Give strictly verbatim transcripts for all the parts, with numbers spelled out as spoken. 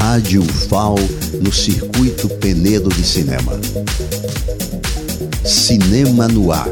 Rádio F A O no Circuito Penedo de Cinema. Cinema no Ar.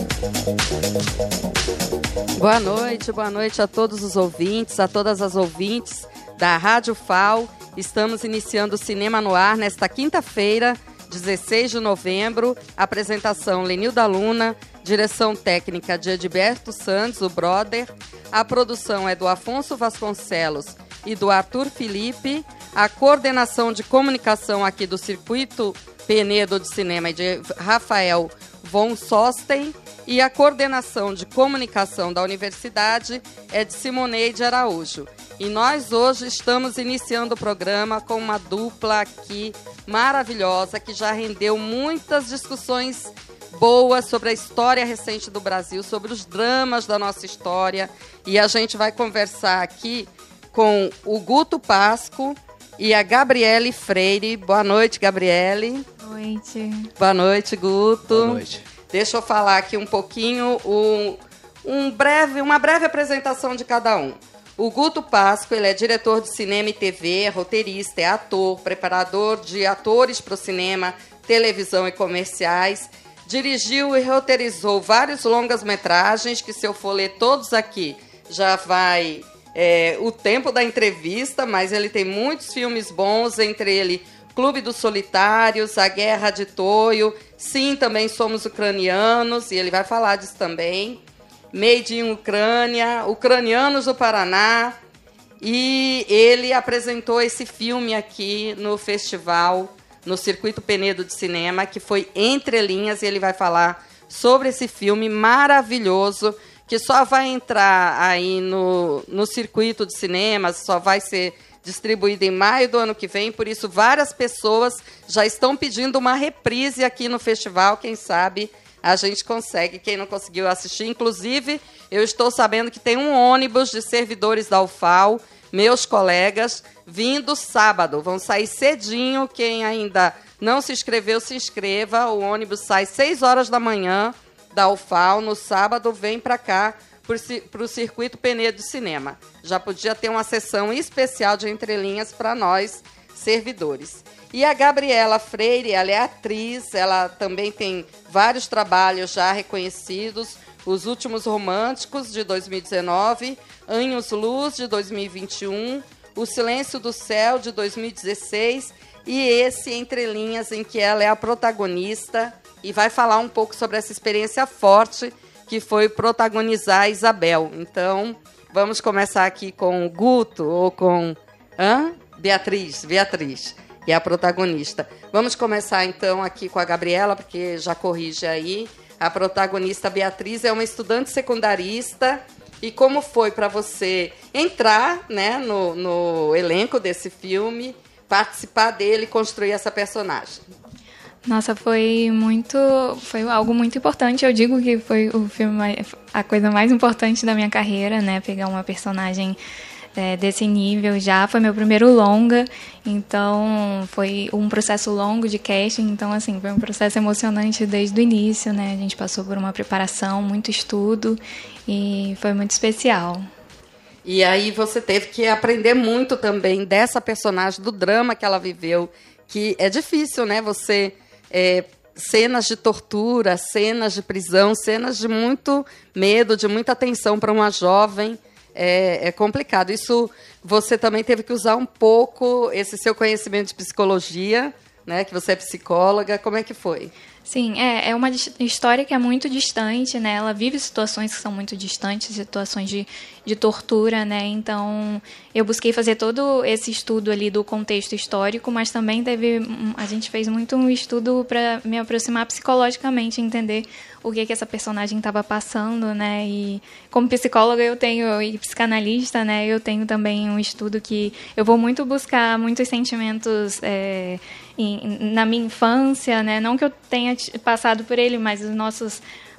Boa noite, boa noite a todos os ouvintes, a todas as ouvintes da Rádio F A O. Estamos iniciando o Cinema no Ar nesta quinta-feira, dezesseis de novembro. Apresentação Lenilda Luna, direção técnica de Edberto Santos, o brother. A produção é do Afonso Vasconcelos e do Arthur Felipe. A coordenação de comunicação aqui do Circuito Penedo de Cinema é de Rafael von Sosten. E a coordenação de comunicação da universidade é de Simoneide Araújo. E nós hoje estamos iniciando o programa com uma dupla aqui maravilhosa, que já rendeu muitas discussões boas sobre a história recente do Brasil, sobre os dramas da nossa história. E a gente vai conversar aqui com o Guto Pasco e a Gabriele Freire. Boa noite, Gabriele. Boa noite. Boa noite, Guto. Boa noite. Deixa eu falar aqui um pouquinho, um, um breve, uma breve apresentação de cada um. O Guto Pasco, ele é diretor de cinema e T V, é roteirista, é ator, preparador de atores para o cinema, televisão e comerciais. Dirigiu e roteirizou vários longas-metragens, que se eu for ler todos aqui, já vai é, o tempo da entrevista, mas ele tem muitos filmes bons, entre ele Clube dos Solitários, A Guerra de Toio, Sim, Também Somos Ucranianos, e ele vai falar disso também. Made in Ucrânia, Ucranianos do Paraná, e ele apresentou esse filme aqui no festival, no Circuito Penedo de Cinema, que foi Entre Linhas, e ele vai falar sobre esse filme maravilhoso, que só vai entrar aí no, no Circuito de Cinema, só vai ser distribuído em maio do ano que vem, por isso várias pessoas já estão pedindo uma reprise aqui no festival, quem sabe a gente consegue, quem não conseguiu assistir. Inclusive, eu estou sabendo que tem um ônibus de servidores da U F A O, meus colegas, vindo sábado. Vão sair cedinho, quem ainda não se inscreveu, se inscreva. O ônibus sai seis horas da manhã da U F A O, no sábado, vem para cá, para o Circuito Penedo de Cinema. Já podia ter uma sessão especial de entrelinhas para nós, servidores. E a Gabriela Freire, ela é atriz, ela também tem vários trabalhos já reconhecidos, Os Últimos Românticos, de dois mil e dezenove, Anhos Luz, de dois mil e vinte e um, O Silêncio do Céu, de dois mil e dezesseis, e esse Entre Linhas, em que ela é a protagonista, e vai falar um pouco sobre essa experiência forte que foi protagonizar a Isabel. Então, vamos começar aqui com o Guto, ou com hã? Beatriz, Beatriz, que é a protagonista. Vamos começar, então, aqui com a Gabriela, porque já corrige aí. A protagonista Beatriz é uma estudante secundarista. E como foi para você entrar, né, no, no elenco desse filme, participar dele e construir essa personagem? Nossa, foi muito, foi algo muito importante. Eu digo que foi o filme, mais, a coisa mais importante da minha carreira, né? Pegar uma personagem é, desse nível já. Foi meu primeiro longa, então foi um processo longo de casting. Então, assim, foi um processo emocionante desde o início, né? A gente passou por uma preparação, muito estudo e foi muito especial. E aí você teve que aprender muito também dessa personagem, do drama que ela viveu, que é difícil, né? Você... É, cenas de tortura, cenas de prisão, cenas de muito medo, de muita tensão para uma jovem, é, é complicado. Isso você também teve que usar um pouco esse seu conhecimento de psicologia, né, que você é psicóloga. Como é que foi? Sim, é, é uma história que é muito distante, né? Ela vive situações que são muito distantes, situações de, de tortura, né? Então, eu busquei fazer todo esse estudo ali do contexto histórico, mas também teve, a gente fez muito um estudo para me aproximar psicologicamente, entender o que que essa personagem estava passando, né? E como psicóloga eu tenho, e psicanalista, né? Eu tenho também um estudo que eu vou muito buscar muitos sentimentos é, em, na minha infância, né? Não que eu tenha passado por ele, mas os nossos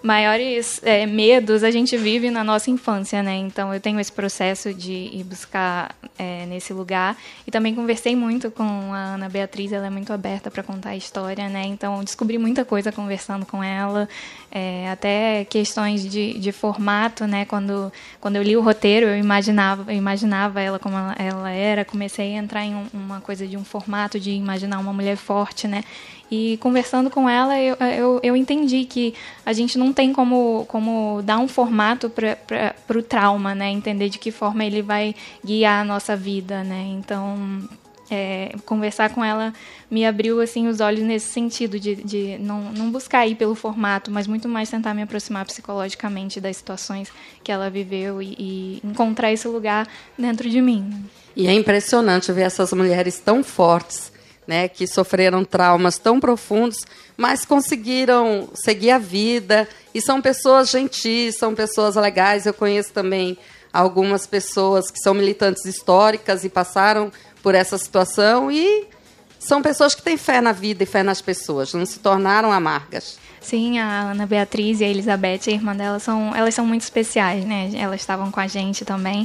maiores é, medos a gente vive na nossa infância, né? Então eu tenho esse processo de ir buscar é, nesse lugar. E também conversei muito com a Ana Beatriz, ela é muito aberta para contar a história, né? Então descobri muita coisa conversando com ela, é, até questões de, de formato, né? Quando, quando eu li o roteiro, eu imaginava, eu imaginava ela como ela, ela era, comecei a entrar em um, uma coisa de um formato de imaginar uma mulher forte, né? E conversando com ela, eu, eu, eu entendi que a gente não tem como, como dar um formato para o trauma, né? Entender de que forma ele vai guiar a nossa vida, né? Então, é, conversar com ela me abriu assim, os olhos nesse sentido, de, de não, não buscar ir pelo formato, mas muito mais tentar me aproximar psicologicamente das situações que ela viveu e, e encontrar esse lugar dentro de mim. E é impressionante ver essas mulheres tão fortes, né, que sofreram traumas tão profundos, mas conseguiram seguir a vida, e são pessoas gentis, são pessoas legais. Eu conheço também algumas pessoas que são militantes históricas e passaram por essa situação, e são pessoas que têm fé na vida e fé nas pessoas, não se tornaram amargas. Sim, a Ana Beatriz e a Elizabeth, a irmã dela, são, elas são muito especiais, né? Elas estavam com a gente também.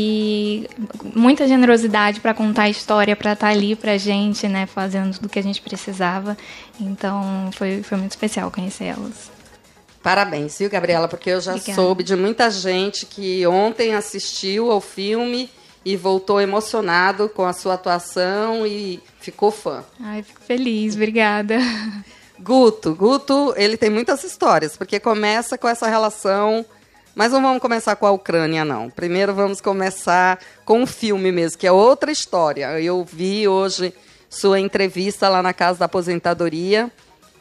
E muita generosidade para contar a história, para estar ali para a gente, né? Fazendo tudo o que a gente precisava. Então, foi, foi muito especial conhecer elas. Parabéns, viu, Gabriela? Porque eu já Obrigada. soube de muita gente que ontem assistiu ao filme e voltou emocionado com a sua atuação e ficou fã. Ai, fico feliz. Obrigada. Guto, Guto, ele tem muitas histórias, porque começa com essa relação, mas não vamos começar com a Ucrânia, não. Primeiro vamos começar com o filme mesmo, que é outra história. Eu vi hoje sua entrevista lá na Casa da Aposentadoria,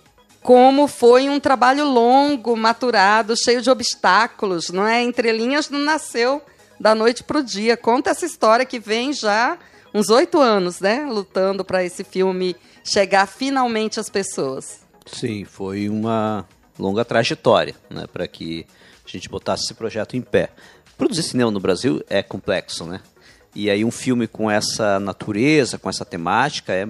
como foi um trabalho longo, maturado, cheio de obstáculos, não é? Entre linhas não nasceu da noite para o dia. Conta essa história que vem já uns oito anos, né? Lutando para esse filme chegar finalmente às pessoas. Sim, foi uma longa trajetória, né, para que a gente botasse esse projeto em pé. Produzir cinema no Brasil é complexo, né? E aí um filme com essa natureza, com essa temática, é,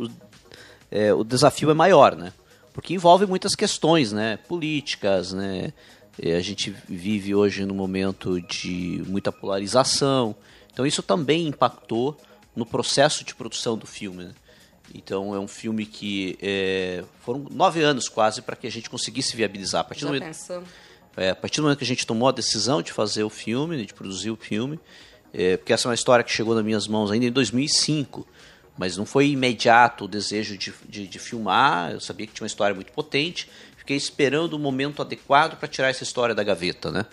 é, o desafio é maior, né? Porque envolve muitas questões, né, políticas, né? E a gente vive hoje num momento de muita polarização. Então isso também impactou no processo de produção do filme, né? Então é um filme que é, foram nove anos quase para que a gente conseguisse viabilizar. A partir, do momento, é, a partir do momento que a gente tomou a decisão de fazer o filme, de produzir o filme, é, porque essa é uma história que chegou nas minhas mãos ainda em dois mil e cinco, mas não foi imediato o desejo de, de, de filmar. Eu sabia que tinha uma história muito potente, fiquei esperando o momento adequado para tirar essa história da gaveta, né?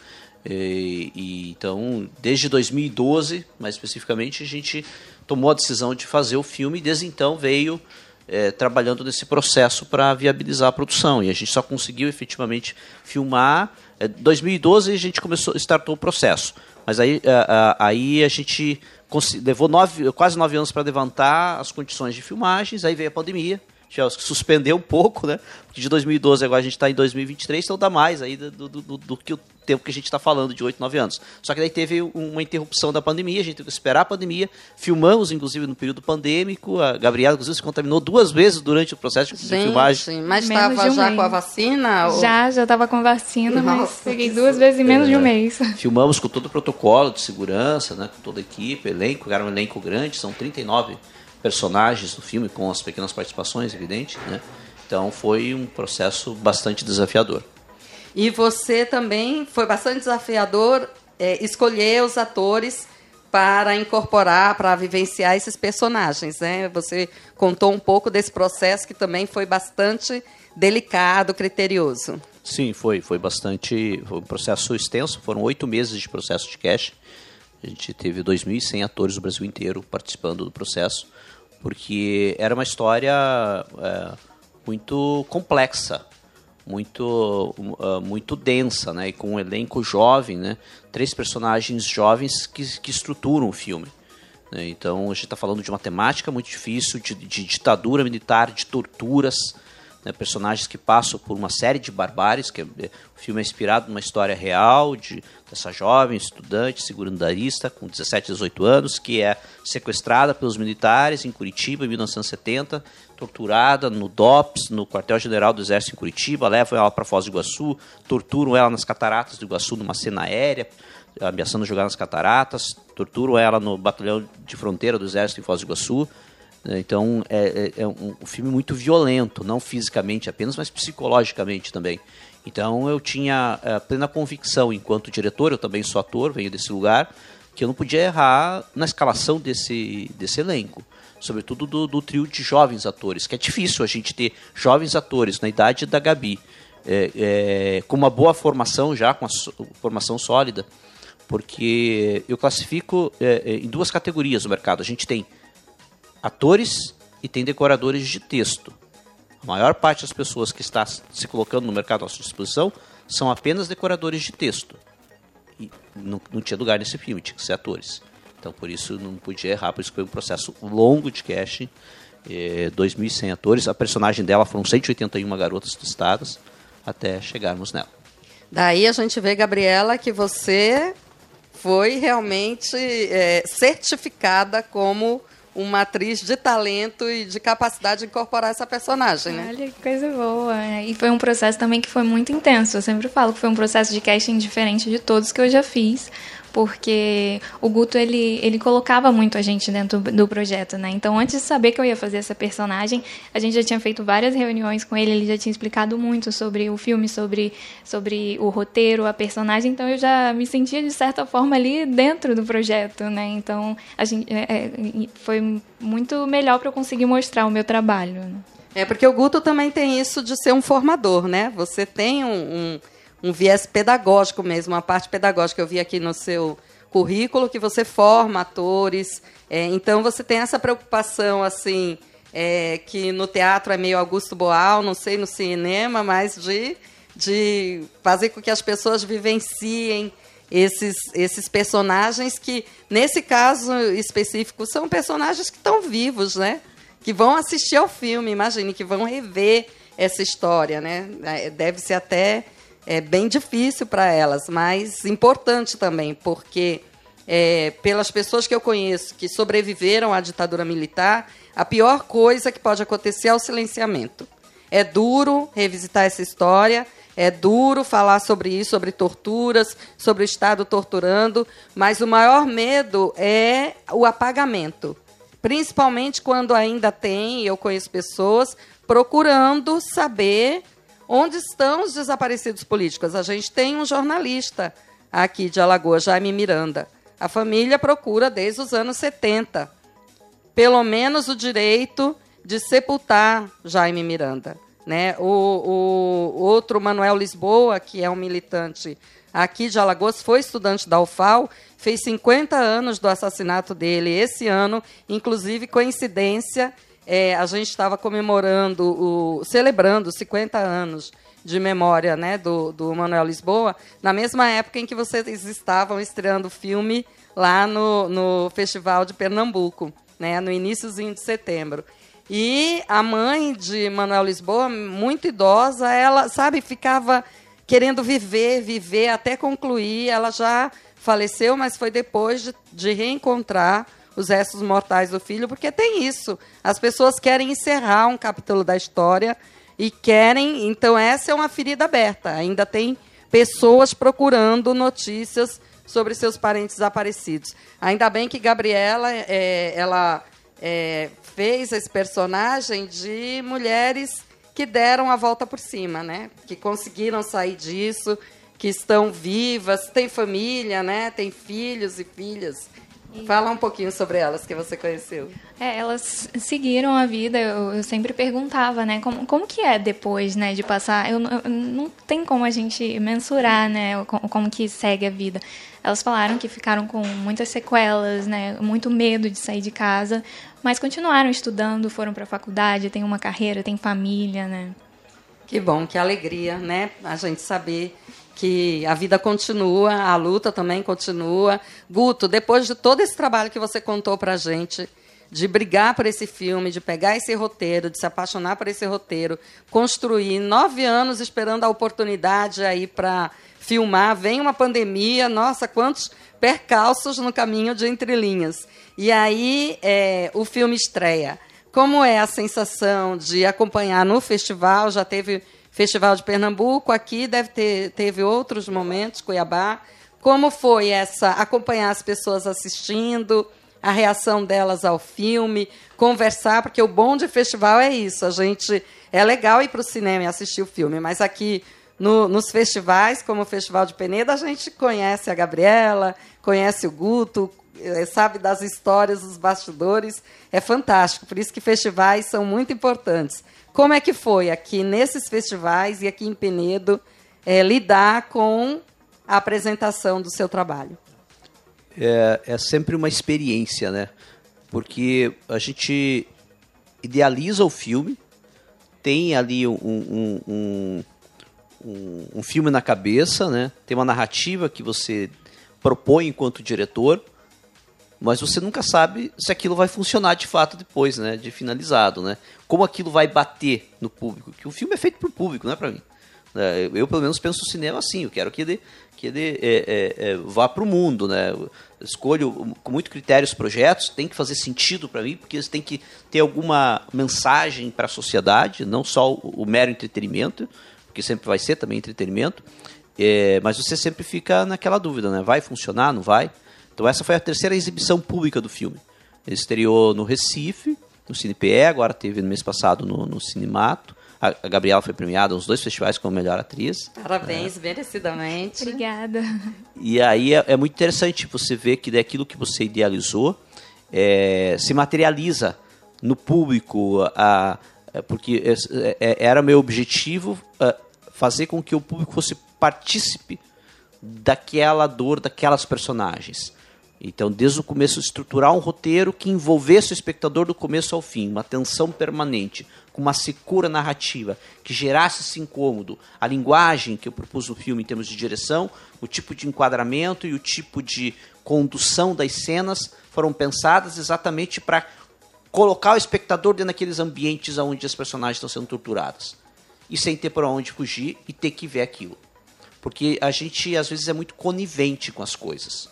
E, e, então, desde dois mil e doze, mais especificamente, a gente tomou a decisão de fazer o filme e desde então veio é, trabalhando nesse processo para viabilizar a produção. E a gente só conseguiu efetivamente filmar. Em é, dois mil e doze a gente começou, startou o processo, mas aí, a, a, aí a gente levou nove, quase nove anos para levantar as condições de filmagens, aí veio a pandemia. Suspendeu um pouco, né? Porque de dois mil e doze agora a gente está em dois mil e vinte e três, então dá mais aí do, do, do, do que o tempo que a gente está falando, de oito, nove anos. Só que daí teve uma interrupção da pandemia, a gente teve que esperar a pandemia, filmamos inclusive no período pandêmico, a Gabriela inclusive se contaminou duas vezes durante o processo de gente, filmagem. Mas estava um já mês. com a vacina? Ou... Já, já estava com vacina, Nossa, mas peguei duas vezes em menos é, de um mês. Filmamos com todo o protocolo de segurança, né? Com toda a equipe, elenco, era um elenco grande, são trinta e nove personagens do filme, com as pequenas participações, evidente, né? Então foi um processo bastante desafiador. E você também foi bastante desafiador é, escolher os atores para incorporar, para vivenciar esses personagens, né? Você contou um pouco desse processo que também foi bastante delicado, criterioso. Sim, foi, foi bastante, foi um processo extenso, foram oito meses de processo de casting. A gente teve dois mil e cem atores do Brasil inteiro participando do processo, porque era uma história é, muito complexa, muito, uh, muito densa, né? E com um elenco jovem, né? Três personagens jovens que, que estruturam o filme. Né? Então a gente está falando de uma temática muito difícil, de, de ditadura militar, de torturas, né, personagens que passam por uma série de barbáries, que é, o filme é inspirado numa história real de, dessa jovem estudante secundarista com dezessete, dezoito anos, que é sequestrada pelos militares em Curitiba em mil novecentos e setenta, torturada no D O P S, no quartel-general do Exército em Curitiba, levam ela para Foz do Iguaçu, torturam ela nas cataratas do Iguaçu numa cena aérea, ameaçando jogar nas cataratas, torturam ela no batalhão de fronteira do Exército em Foz do Iguaçu. Então, é, é, é um, um filme muito violento, não fisicamente apenas, mas psicologicamente também. Então, eu tinha é, plena convicção, enquanto diretor, eu também sou ator, venho desse lugar, que eu não podia errar na escalação desse, desse elenco. Sobretudo do, do trio de jovens atores, que é difícil a gente ter jovens atores na idade da Gabi, é, é, com uma boa formação já, com a so, formação sólida, porque eu classifico é, em duas categorias no mercado. A gente tem atores e tem decoradores de texto. A maior parte das pessoas que está se colocando no mercado à sua disposição são apenas decoradores de texto. E não, não tinha lugar nesse filme, tinha que ser atores. Então, por isso, não podia errar, por isso foi um processo longo de casting, eh, dois mil e cem atores. A personagem dela foram cento e oitenta e uma garotas testadas até chegarmos nela. Daí a gente vê, Gabriela, que você foi realmente é, certificada como uma atriz de talento e de capacidade de incorporar essa personagem, né? Olha, que coisa boa. E foi um processo também que foi muito intenso. Eu sempre falo que foi um processo de casting diferente de todos que eu já fiz, porque o Guto, ele, ele colocava muito a gente dentro do, do projeto, né? Então, antes de saber que eu ia fazer essa personagem, a gente já tinha feito várias reuniões com ele, ele já tinha explicado muito sobre o filme, sobre, sobre o roteiro, a personagem, então eu já me sentia, de certa forma, ali dentro do projeto, né? Então, a gente, é, é, foi muito melhor para eu conseguir mostrar o meu trabalho, né? É, porque o Guto também tem isso de ser um formador, né? Você tem um... um... um viés pedagógico mesmo, uma parte pedagógica. Eu vi aqui no seu currículo que você forma atores, é, então você tem essa preocupação, assim, é, que no teatro é meio Augusto Boal, não sei no cinema, mas de, de fazer com que as pessoas vivenciem esses, esses personagens que, nesse caso específico, são personagens que estão vivos, né? Que vão assistir ao filme, imagine, que vão rever essa história, né? Deve ser até... é bem difícil para elas, mas importante também, porque é, pelas pessoas que eu conheço que sobreviveram à ditadura militar, a pior coisa que pode acontecer é o silenciamento. É duro revisitar essa história, é duro falar sobre isso, sobre torturas, sobre o Estado torturando, mas o maior medo é o apagamento, principalmente quando ainda tem, eu conheço pessoas procurando saber onde estão os desaparecidos políticos. A gente tem um jornalista aqui de Alagoas, Jaime Miranda. A família procura desde os anos setenta, pelo menos o direito de sepultar Jaime Miranda, né? O, o outro, Manuel Lisboa, que é um militante aqui de Alagoas, foi estudante da U F A L, fez cinquenta anos do assassinato dele esse ano, inclusive coincidência. É, a gente estava comemorando, o, celebrando os cinquenta anos de memória, né, do, do Manuel Lisboa, na mesma época em que vocês estavam estreando o filme lá no, no Festival de Pernambuco, né, no iníciozinho de setembro. E a mãe de Manuel Lisboa, muito idosa, ela, sabe, ficava querendo viver, viver até concluir. Ela já faleceu, mas foi depois de, de reencontrar os restos mortais do filho, porque tem isso. As pessoas querem encerrar um capítulo da história e querem... Então, essa é uma ferida aberta. Ainda tem pessoas procurando notícias sobre seus parentes desaparecidos. Ainda bem que Gabriela é, ela, é, fez esse personagem de mulheres que deram a volta por cima, né? Que conseguiram sair disso, que estão vivas, têm família, né? Têm filhos e filhas. Fala um pouquinho sobre elas que você conheceu. É, elas seguiram a vida. Eu, eu sempre perguntava, né, como, como que é depois, né, de passar. Eu, eu, não tem como a gente mensurar, né, como, como que segue a vida. Elas falaram que ficaram com muitas sequelas, né, muito medo de sair de casa, mas continuaram estudando, foram para a faculdade, têm uma carreira, têm família, né. Que bom, que alegria, né, a gente saber que a vida continua, a luta também continua. Guto, depois de todo esse trabalho que você contou para a gente, de brigar por esse filme, de pegar esse roteiro, de se apaixonar por esse roteiro, construir nove anos esperando a oportunidade aí para filmar, vem uma pandemia, nossa, quantos percalços no caminho de Entre Linhas. E aí é, o filme estreia. Como é a sensação de acompanhar no festival? Já teve Festival de Pernambuco, aqui deve ter teve outros momentos, Cuiabá. Como foi essa acompanhar as pessoas assistindo, a reação delas ao filme, conversar, porque o bom de festival é isso, a gente é legal ir para o cinema e assistir o filme, mas aqui no, nos festivais, como o Festival de Peneda, a gente conhece a Gabriela, conhece o Guto, sabe das histórias, dos bastidores, é fantástico, por isso que festivais são muito importantes. Como é que foi aqui nesses festivais e aqui em Penedo é, lidar com a apresentação do seu trabalho? É, é sempre uma experiência, né? Porque a gente idealiza o filme, tem ali um, um, um, um, um filme na cabeça, né? Tem uma narrativa que você propõe enquanto diretor, mas você nunca sabe se aquilo vai funcionar de fato depois, né, de finalizado, né? Como aquilo vai bater no público, que o filme é feito para o público, não é para mim. Eu, pelo menos, penso no cinema assim, eu quero que ele, que ele é, é, é, vá para o mundo, né? Eu escolho com muito critério os projetos, tem que fazer sentido para mim, porque eles têm que ter alguma mensagem para a sociedade, não só o, o mero entretenimento, porque sempre vai ser também entretenimento, é, mas você sempre fica naquela dúvida, né? Vai funcionar, não vai? Então essa foi a terceira exibição pública do filme. Ele estreou no Recife, no Cine P E, agora teve no mês passado no, no Cinemato. A, a Gabriela foi premiada nos dois festivais como melhor atriz. Parabéns, é. merecidamente. Obrigada. E aí é, é muito interessante você ver que daquilo que você idealizou é, se materializa no público, a, a, porque é, é, era meu objetivo a, fazer com que o público fosse partícipe daquela dor, daquelas personagens. Então, desde o começo, estruturar um roteiro que envolvesse o espectador do começo ao fim, uma tensão permanente, com uma secura narrativa, que gerasse esse incômodo. A linguagem que eu propus no filme em termos de direção, o tipo de enquadramento e o tipo de condução das cenas foram pensadas exatamente para colocar o espectador dentro daqueles ambientes onde as personagens estão sendo torturadas. E sem ter por onde fugir e ter que ver aquilo. Porque a gente, às vezes, é muito conivente com as coisas.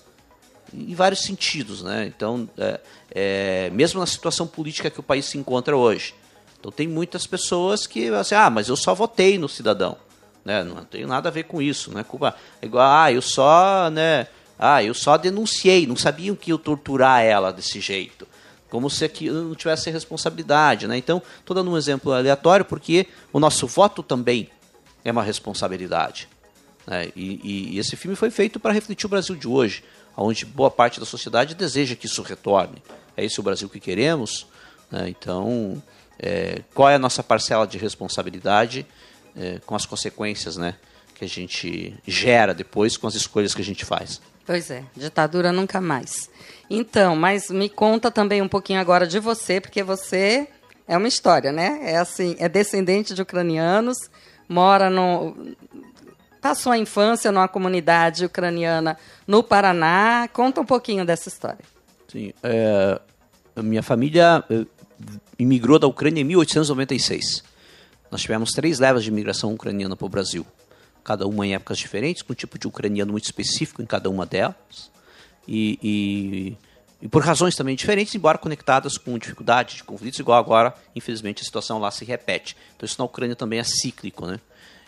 Em vários sentidos, né? Então, é, é, mesmo na situação política que o país se encontra hoje. Então, tem muitas pessoas que assim, ah, mas eu só votei no cidadão. Né? Não tem nada a ver com isso. Né? É igual, ah, eu só, né? ah, eu só denunciei, não sabiam que eu torturar ela desse jeito. Como se aquilo não tivesse responsabilidade. Né? Então, estou dando um exemplo aleatório, porque o nosso voto também é uma responsabilidade. Né? E, e, e esse filme foi feito para refletir o Brasil de hoje, onde boa parte da sociedade deseja que isso retorne. É esse o Brasil que queremos? Né? Então, é, qual é a nossa parcela de responsabilidade é, com as consequências, né, que a gente gera depois com as escolhas que a gente faz? Pois é, ditadura nunca mais. Então, mas me conta também um pouquinho agora de você, porque você é uma história, né? É assim, é descendente de ucranianos, mora no... Passou a infância numa comunidade ucraniana no Paraná. Conta um pouquinho dessa história. Sim, é, a minha família imigrou da Ucrânia em mil oitocentos e noventa e seis. Nós tivemos três levas de imigração ucraniana para o Brasil. Cada uma em épocas diferentes, com um tipo de ucraniano muito específico em cada uma delas. E, e, e por razões também diferentes, embora conectadas com dificuldade de conflitos, igual agora, infelizmente, a situação lá se repete. Então isso na Ucrânia também é cíclico, né?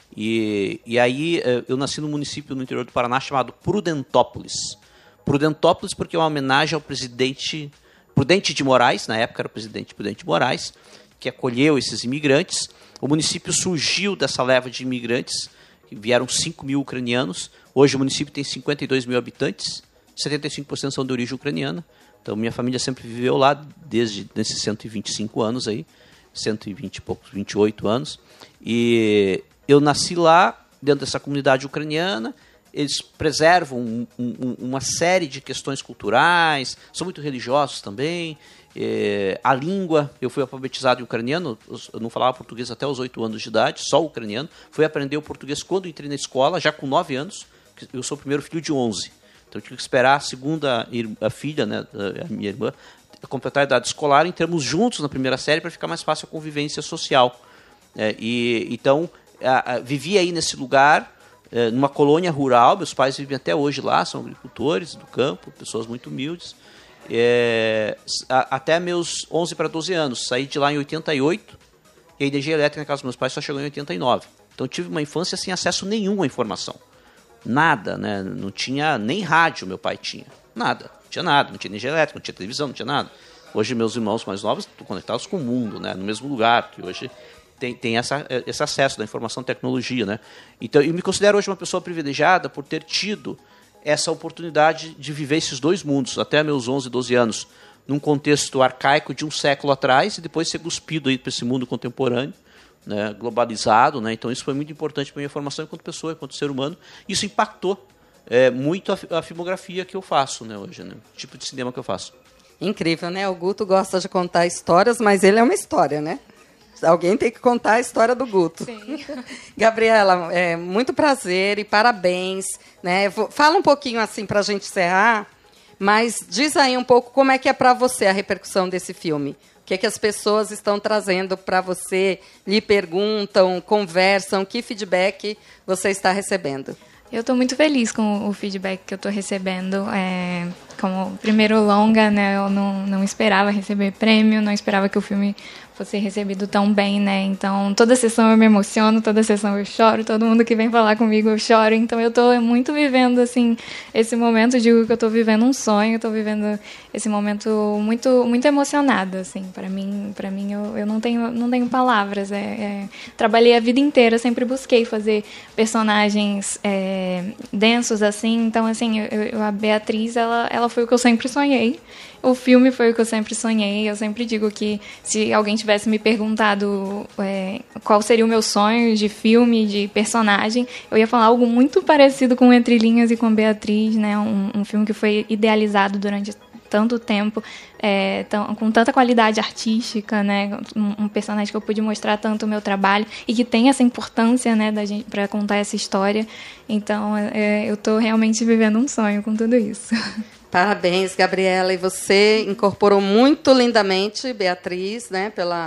E, e aí eu nasci num município no interior do Paraná chamado Prudentópolis. Prudentópolis porque é uma homenagem ao presidente Prudente de Moraes, na época era o presidente Prudente de Moraes, que acolheu esses imigrantes. O município surgiu dessa leva de imigrantes, que vieram cinco mil ucranianos. Hoje o município tem cinquenta e dois mil habitantes, setenta e cinco por cento são de origem ucraniana. Então minha família sempre viveu lá desde esses cento e vinte e cinco anos aí, cento e vinte e poucos, vinte e oito anos. E eu nasci lá, dentro dessa comunidade ucraniana. Eles preservam um, um, uma série de questões culturais, são muito religiosos também. É, a língua, eu fui alfabetizado em ucraniano, eu não falava português até os oito anos de idade, só ucraniano. Fui aprender o português quando entrei na escola, já com nove anos. Eu sou o primeiro filho de onze. Então eu tive que esperar a segunda a filha, né, a minha irmã, completar a idade escolar, entramos juntos na primeira série para ficar mais fácil a convivência social. É, e, então, a, a, vivi aí nesse lugar, é, numa colônia rural, meus pais vivem até hoje lá, são agricultores do campo, pessoas muito humildes, é, a, até meus onze para doze anos. Saí de lá em oitenta e oito, e a energia elétrica na casa dos meus pais só chegou em oitenta e nove. Então, tive uma infância sem acesso nenhum à informação. Nada, né? Não tinha nem rádio, meu pai tinha. Nada, não tinha nada, não tinha energia elétrica, não tinha televisão, não tinha nada. Hoje, meus irmãos mais novos estão conectados com o mundo, né? No mesmo lugar, que hoje tem, tem essa, esse acesso da informação e tecnologia, né? Então, eu me considero hoje uma pessoa privilegiada por ter tido essa oportunidade de viver esses dois mundos, até meus onze, doze anos, num contexto arcaico de um século atrás, e depois ser cuspido para esse mundo contemporâneo, né, globalizado, né? Então isso foi muito importante para a minha formação enquanto pessoa, enquanto ser humano. Isso impactou é, muito a, a filmografia que eu faço, né, hoje, né? O tipo de cinema que eu faço. Incrível, né? O Guto gosta de contar histórias, mas ele é uma história, né? Alguém tem que contar a história do Guto. Sim. Gabriela, é, muito prazer e parabéns, né? Fala um pouquinho assim para a gente encerrar, mas diz aí um pouco como é que é para você a repercussão desse filme. O que é que as pessoas estão trazendo para você, lhe perguntam, conversam, que feedback você está recebendo? Eu estou muito feliz com o feedback que eu estou recebendo. É, como primeiro longa, né, eu não, não esperava receber prêmio, não esperava que o filme fosse recebido tão bem, né? Então, toda sessão eu me emociono, toda sessão eu choro, todo mundo que vem falar comigo eu choro. Então, eu estou muito vivendo, assim, esse momento, digo que eu estou vivendo um sonho, estou vivendo esse momento muito, muito emocionada, assim. Para mim, para mim eu, eu não tenho, não tenho palavras. É, é, trabalhei a vida inteira, sempre busquei fazer personagens é, densos, assim. Então, assim, eu, eu, a Beatriz, ela, ela foi o que eu sempre sonhei. O filme foi o que eu sempre sonhei. Eu sempre digo que se alguém tivesse me perguntado é, qual seria o meu sonho de filme, de personagem, eu ia falar algo muito parecido com Entre Linhas e com Beatriz, né? Um, um filme que foi idealizado durante tanto tempo, é, tão, com tanta qualidade artística, né? Um, um personagem que eu pude mostrar tanto o meu trabalho e que tem essa importância, né, da gente para contar essa história. Então, é, eu estou realmente vivendo um sonho com tudo isso. Parabéns, Gabriela. E você incorporou muito lindamente Beatriz, né, pela,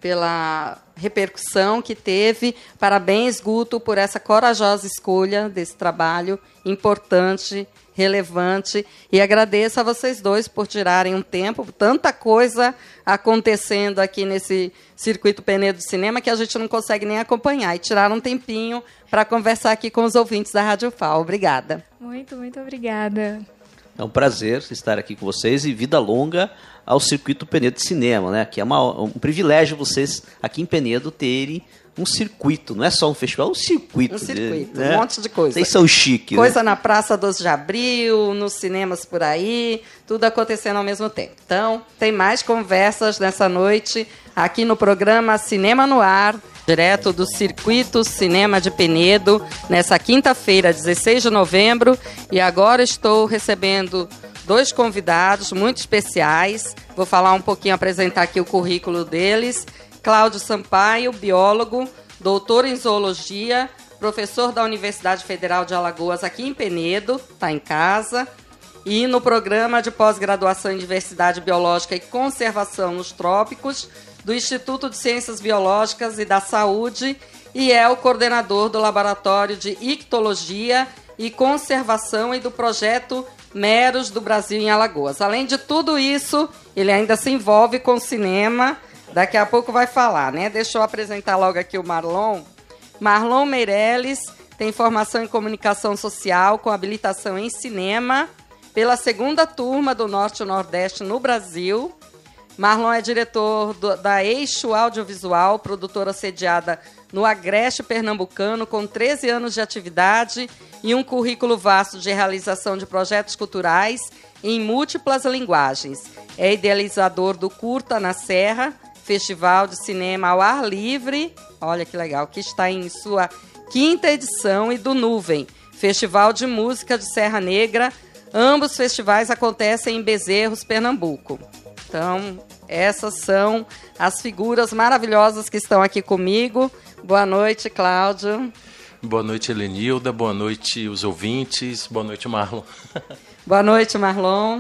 pela repercussão que teve. Parabéns, Guto, por essa corajosa escolha desse trabalho importante, relevante. E agradeço a vocês dois por tirarem um tempo, tanta coisa acontecendo aqui nesse Circuito Penedo de Cinema que a gente não consegue nem acompanhar. E tiraram um tempinho para conversar aqui com os ouvintes da Rádio F A O. Obrigada. Muito, muito obrigada. É um prazer estar aqui com vocês e vida longa ao Circuito Penedo de Cinema, né? Que é uma, um privilégio vocês aqui em Penedo terem um circuito, não é só um festival, é um circuito. Um circuito, né? Um monte de coisa. Vocês são chiques. Coisa né? na Praça doze de Abril, nos cinemas por aí, tudo acontecendo ao mesmo tempo. Então, tem mais conversas nessa noite aqui no programa Cinema no Ar, direto do Circuito Cinema de Penedo, nessa quinta-feira, dezesseis de novembro. E agora estou recebendo dois convidados muito especiais. Vou falar um pouquinho, apresentar aqui o currículo deles. Cláudio Sampaio, biólogo, doutor em zoologia, professor da Universidade Federal de Alagoas, aqui em Penedo, está em casa. E no programa de pós-graduação em Diversidade Biológica e Conservação nos Trópicos, do Instituto de Ciências Biológicas e da Saúde, e é o coordenador do Laboratório de Ictologia e Conservação e do projeto Meros do Brasil em Alagoas. Além de tudo isso, ele ainda se envolve com cinema, daqui a pouco vai falar, né? Deixa eu apresentar logo aqui o Marlon. Marlon Meirelles tem formação em Comunicação Social com habilitação em Cinema pela segunda turma do Norte e Nordeste no Brasil. Marlon é diretor do, da Eixo Audiovisual, produtora sediada no Agreste Pernambucano, com treze anos de atividade e um currículo vasto de realização de projetos culturais em múltiplas linguagens. É idealizador do Curta na Serra, Festival de Cinema ao Ar Livre, olha que legal, que está em sua quinta edição, e do Nuvem, Festival de Música de Serra Negra. Ambos festivais acontecem em Bezerros, Pernambuco. Então, essas são as figuras maravilhosas que estão aqui comigo. Boa noite, Cláudio. Boa noite, Helenilda. Boa noite, os ouvintes. Boa noite, Marlon. Boa noite, Marlon.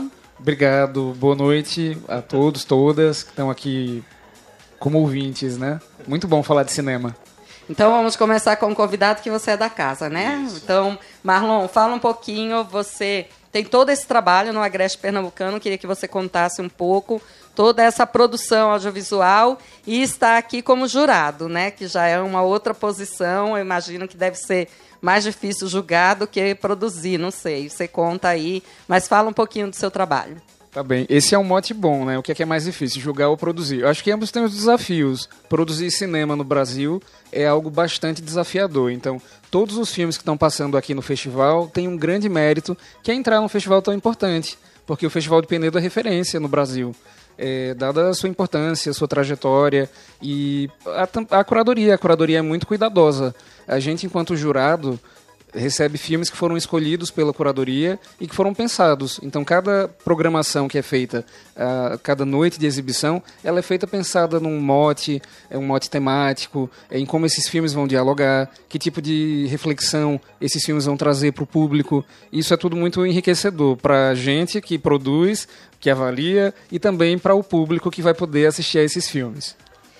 Obrigado, boa noite a todos, todas que estão aqui como ouvintes, né? Muito bom falar de cinema. Então vamos começar com o convidado, que você é da casa, né? Isso. Então, Marlon, fala um pouquinho, você tem todo esse trabalho no Agreste Pernambucano, queria que você contasse um pouco toda essa produção audiovisual e está aqui como jurado, né? Que já é uma outra posição, eu imagino que deve ser mais difícil julgar do que produzir, não sei, você conta aí, mas fala um pouquinho do seu trabalho. Tá bem, esse é um mote bom, né? O que é, que é mais difícil, julgar ou produzir? Eu acho que ambos têm os desafios. Produzir cinema no Brasil é algo bastante desafiador, então todos os filmes que estão passando aqui no festival têm um grande mérito, que é entrar num festival tão importante, porque o Festival de Penedo é referência no Brasil. É, dada a sua importância, a sua trajetória e a, a curadoria. A curadoria é muito cuidadosa. A gente, enquanto jurado, recebe filmes que foram escolhidos pela curadoria e que foram pensados. Então, cada programação que é feita, uh, cada noite de exibição, ela é feita pensada num mote, é um mote temático, é em como esses filmes vão dialogar, que tipo de reflexão esses filmes vão trazer para o público. Isso é tudo muito enriquecedor para a gente que produz, que avalia, e também para o público que vai poder assistir a esses filmes.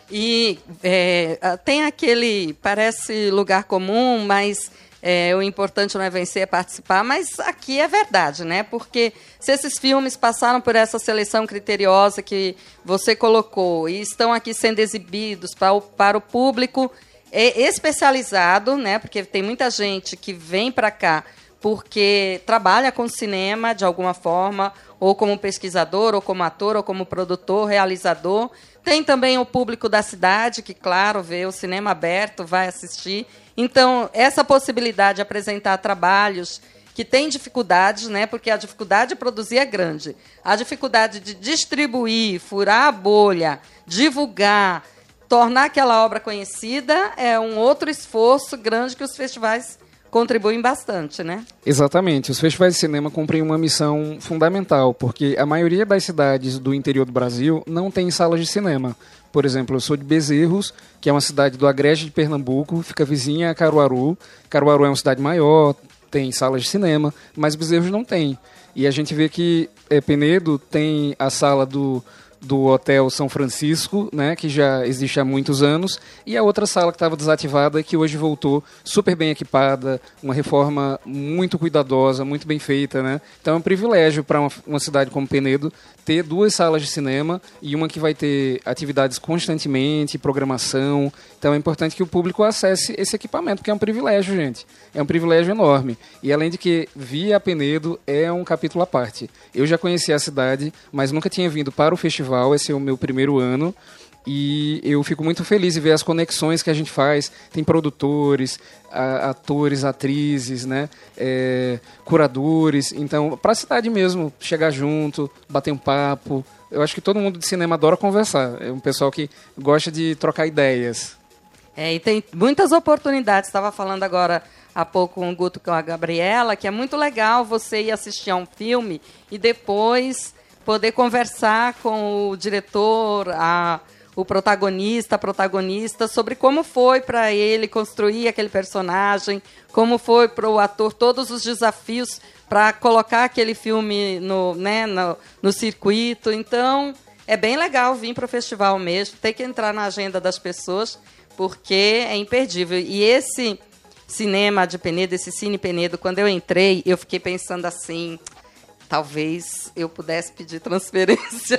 E é, tem aquele, parece lugar comum, mas é, o importante não é vencer, é participar, mas aqui é verdade, né? Porque se esses filmes passaram por essa seleção criteriosa que você colocou e estão aqui sendo exibidos para o, para o público é, especializado, né? Porque tem muita gente que vem para cá porque trabalha com cinema de alguma forma, ou como pesquisador, ou como ator, ou como produtor, realizador. Tem também o público da cidade, que, claro, vê o cinema aberto, vai assistir. Então, essa possibilidade de apresentar trabalhos que têm dificuldades, né, porque a dificuldade de produzir é grande. A dificuldade de distribuir, furar a bolha, divulgar, tornar aquela obra conhecida é um outro esforço grande que os festivais contribuem bastante, né? Exatamente. Os festivais de cinema cumprem uma missão fundamental, porque a maioria das cidades do interior do Brasil não tem salas de cinema. Por exemplo, eu sou de Bezerros, que é uma cidade do Agreste de Pernambuco, fica vizinha a Caruaru. Caruaru é uma cidade maior, tem salas de cinema, mas Bezerros não tem. E a gente vê que é, Penedo tem a sala do... do Hotel São Francisco, né, que já existe há muitos anos, e a outra sala que estava desativada e que hoje voltou super bem equipada, uma reforma muito cuidadosa, muito bem feita, né? Então é um privilégio para uma, uma cidade como Penedo ter duas salas de cinema e uma que vai ter atividades constantemente, programação. Então é importante que o público acesse esse equipamento, porque é um privilégio, gente. É um privilégio enorme. E além de que vir a Penedo é um capítulo à parte. Eu já conheci a cidade, mas nunca tinha vindo para o festival. Esse é o meu primeiro ano e eu fico muito feliz em ver as conexões que a gente faz. Tem produtores, a, atores, atrizes, né? É, curadores. Então, para a cidade mesmo, chegar junto, bater um papo. Eu acho que todo mundo de cinema adora conversar. É um pessoal que gosta de trocar ideias. É, e tem muitas oportunidades. Estava falando agora há pouco com o Guto, com a Gabriela, que é muito legal você ir assistir a um filme e depois poder conversar com o diretor, a, o protagonista, a protagonista, sobre como foi para ele construir aquele personagem, como foi para o ator, todos os desafios para colocar aquele filme no, né, no, no circuito. Então, é bem legal vir para o festival mesmo, ter que entrar na agenda das pessoas, porque é imperdível. E esse cinema de Penedo, esse Cine Penedo, quando eu entrei, eu fiquei pensando assim... Talvez eu pudesse pedir transferência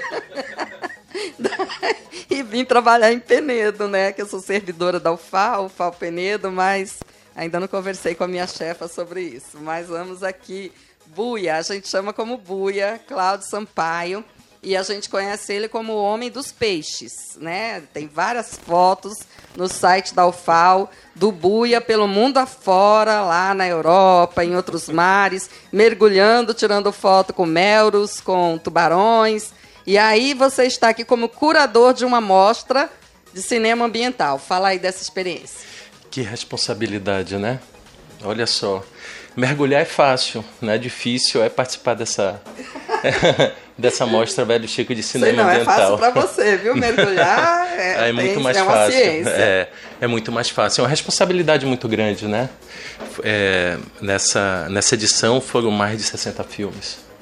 e vim trabalhar em Penedo, né? Que eu sou servidora da U F A, U F A Penedo, mas ainda não conversei com a minha chefa sobre isso. Mas vamos aqui, Buia, a gente chama como Buia, Cláudio Sampaio, e a gente conhece ele como o Homem dos Peixes, né? Tem várias fotos no site da U F A O, do Buia pelo mundo afora, lá na Europa, em outros mares, mergulhando, tirando foto com melros, com tubarões. E aí você está aqui como curador de uma mostra de cinema ambiental. Fala aí dessa experiência. Que responsabilidade, né? Olha só. Mergulhar é fácil, né? Difícil é participar dessa... dessa mostra Velho Chico de cinema Sei não, ambiental. É fácil para você, viu? Mergulhar é, é muito tem, mais é uma fácil. ciência. É, é muito mais fácil. É uma responsabilidade muito grande, né? É, nessa, nessa edição foram mais de sessenta filmes.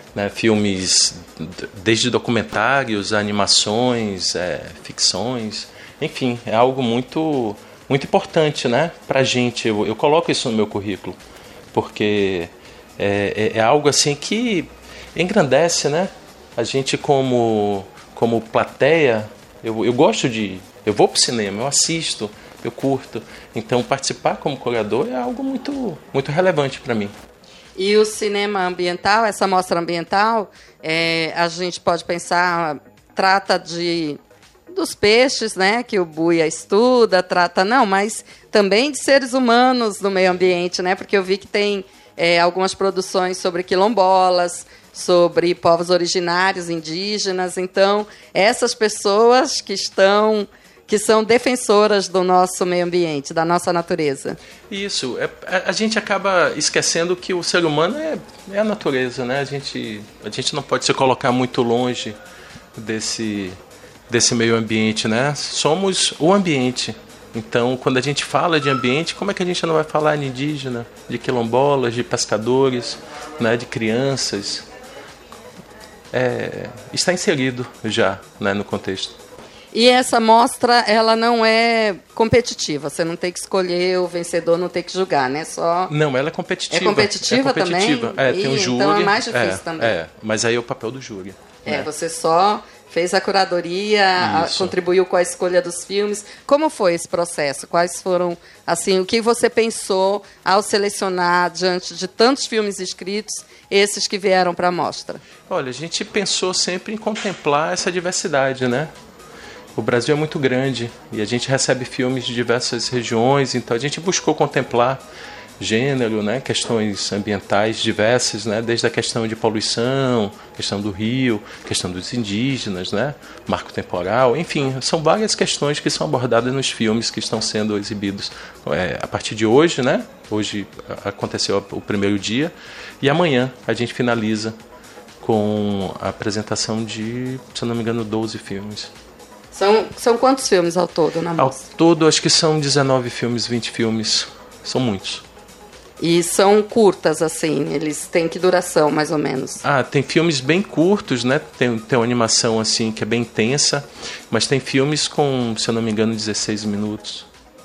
né, filmes desde documentários, animações, é, ficções, enfim, é algo muito, muito importante, né, para a gente. Eu, eu coloco isso no meu currículo, porque é, é, é algo assim que engrandece, né, a gente como, como plateia. Eu, eu gosto de... Eu vou para o cinema, eu assisto, eu curto. Então, participar como curador é algo muito, muito relevante para mim. E o cinema ambiental, essa mostra ambiental, é, a gente pode pensar, trata de dos peixes, né, que o Buia estuda, trata, não, mas também de seres humanos no meio ambiente, né, porque eu vi que tem é, algumas produções sobre quilombolas, sobre povos originários, indígenas. Então, essas pessoas que estão... que são defensoras do nosso meio ambiente, da nossa natureza. Isso. É, a, a gente acaba esquecendo que o ser humano é, é a natureza, né? A gente, a gente não pode se colocar muito longe desse, desse meio ambiente, né? Somos o ambiente. Então, quando a gente fala de ambiente, como é que a gente não vai falar de indígena, de quilombolas, de pescadores, né? De crianças? É, está inserido já, né, no contexto. E essa mostra, ela não é competitiva. Você não tem que escolher o vencedor, não tem que julgar, né? Só... Não, ela é competitiva. É competitiva, é competitiva. também? É, tem um júri. Então é mais difícil é, também. É, mas aí é o papel do júri. É, né? Você só fez a curadoria, a, contribuiu com a escolha dos filmes. Como foi esse processo? Quais foram, assim, o que você pensou ao selecionar, diante de tantos filmes escritos, esses que vieram para a mostra? Olha, a gente pensou sempre em contemplar essa diversidade, né? O Brasil é muito grande e a gente recebe filmes de diversas regiões, então a gente buscou contemplar gênero, né, questões ambientais diversas, né, desde a questão de poluição, questão do rio, questão dos indígenas, né, marco temporal, enfim, são várias questões que são abordadas nos filmes que estão sendo exibidos é, a partir de hoje, né, hoje aconteceu o primeiro dia, e amanhã a gente finaliza com a apresentação de, se eu não me engano, doze filmes. São, são quantos filmes ao todo na mostra? Ao todo, acho que são dezenove filmes, vinte filmes. São muitos. E são curtas, assim? Eles têm que duração, mais ou menos? Ah, tem filmes bem curtos, né? Tem, tem uma animação, assim, que é bem intensa. Mas tem filmes com, se eu não me engano, dezesseis minutos.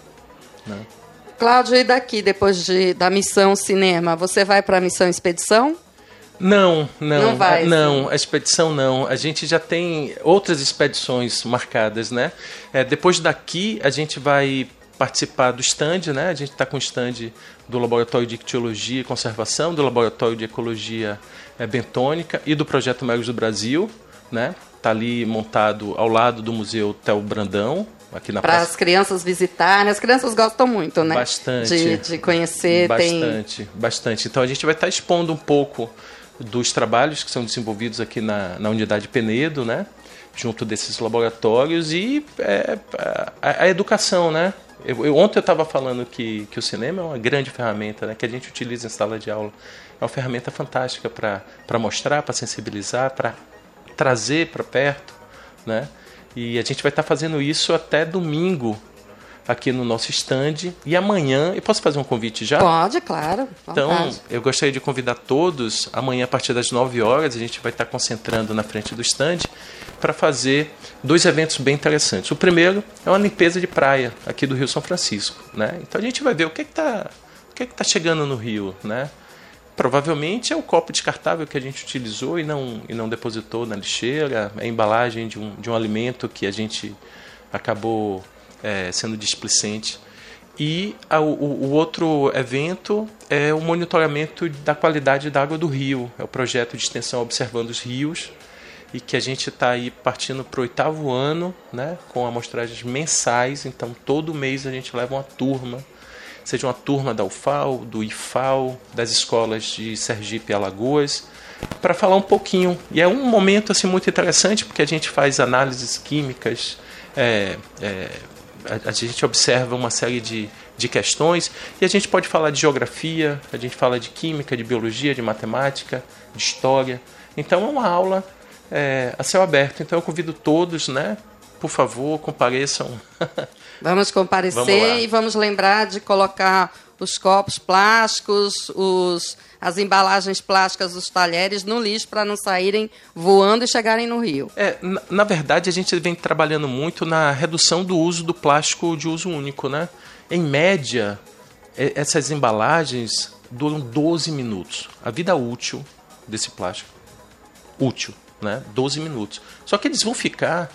Né? Cláudio, e daqui, depois de, da Missão Cinema, você vai para a Missão Expedição? Não, não, não vai, a, não, a expedição não. A gente já tem outras expedições marcadas, né? É, depois daqui a gente vai participar do stand, né? A gente está com o stand do Laboratório de Ictiologia e Conservação, do Laboratório de Ecologia é, Bentônica e do Projeto Meros do Brasil, né? Está ali montado ao lado do Museu Theo Brandão. Para as crianças visitarem, as crianças gostam muito, né? Bastante. De, de conhecer. Bastante, tem... bastante. Então a gente vai estar expondo um pouco dos trabalhos que são desenvolvidos aqui na, na unidade Penedo, né? Junto desses laboratórios e é, a, a educação, né? Eu, eu, ontem eu estava falando que, que o cinema é uma grande ferramenta, né? Que a gente utiliza em sala de aula. É uma ferramenta fantástica para mostrar, para sensibilizar, para trazer para perto, né? E a gente vai estar fazendo isso até domingo aqui no nosso stand. E amanhã... Eu posso fazer um convite já? Pode, claro. Então, vontade. Eu gostaria de convidar todos. Amanhã, a partir das nove horas, a gente vai estar concentrando na frente do stand para fazer dois eventos bem interessantes. O primeiro é uma limpeza de praia aqui do Rio São Francisco, né? Então, a gente vai ver o que está o que que tá chegando no rio, né? Provavelmente é o copo descartável que a gente utilizou e não, e não depositou na lixeira, é a embalagem de um, de um alimento que a gente acabou é, sendo displicente. E a, o, o outro evento é o monitoramento da qualidade da água do rio, é o projeto de extensão Observando os Rios, e que a gente está aí partindo para o oitavo ano, né, com amostragens mensais, então todo mês a gente leva uma turma, seja uma turma da U F A L, do I F A L, das escolas de Sergipe e Alagoas, para falar um pouquinho. E é um momento assim, muito interessante, porque a gente faz análises químicas, é, é, a, a gente observa uma série de, de questões, e a gente pode falar de geografia, a gente fala de química, de biologia, de matemática, de história. Então é uma aula é, a céu aberto. Então eu convido todos, né? Por favor, compareçam. Vamos comparecer vamos e vamos lembrar de colocar os copos plásticos, os, as embalagens plásticas dos talheres no lixo para não saírem voando e chegarem no rio. É, na, na verdade, a gente vem trabalhando muito na redução do uso do plástico de uso único, né? Em média, essas embalagens duram doze minutos. A vida útil desse plástico, útil, né? doze minutos. Só que eles vão ficar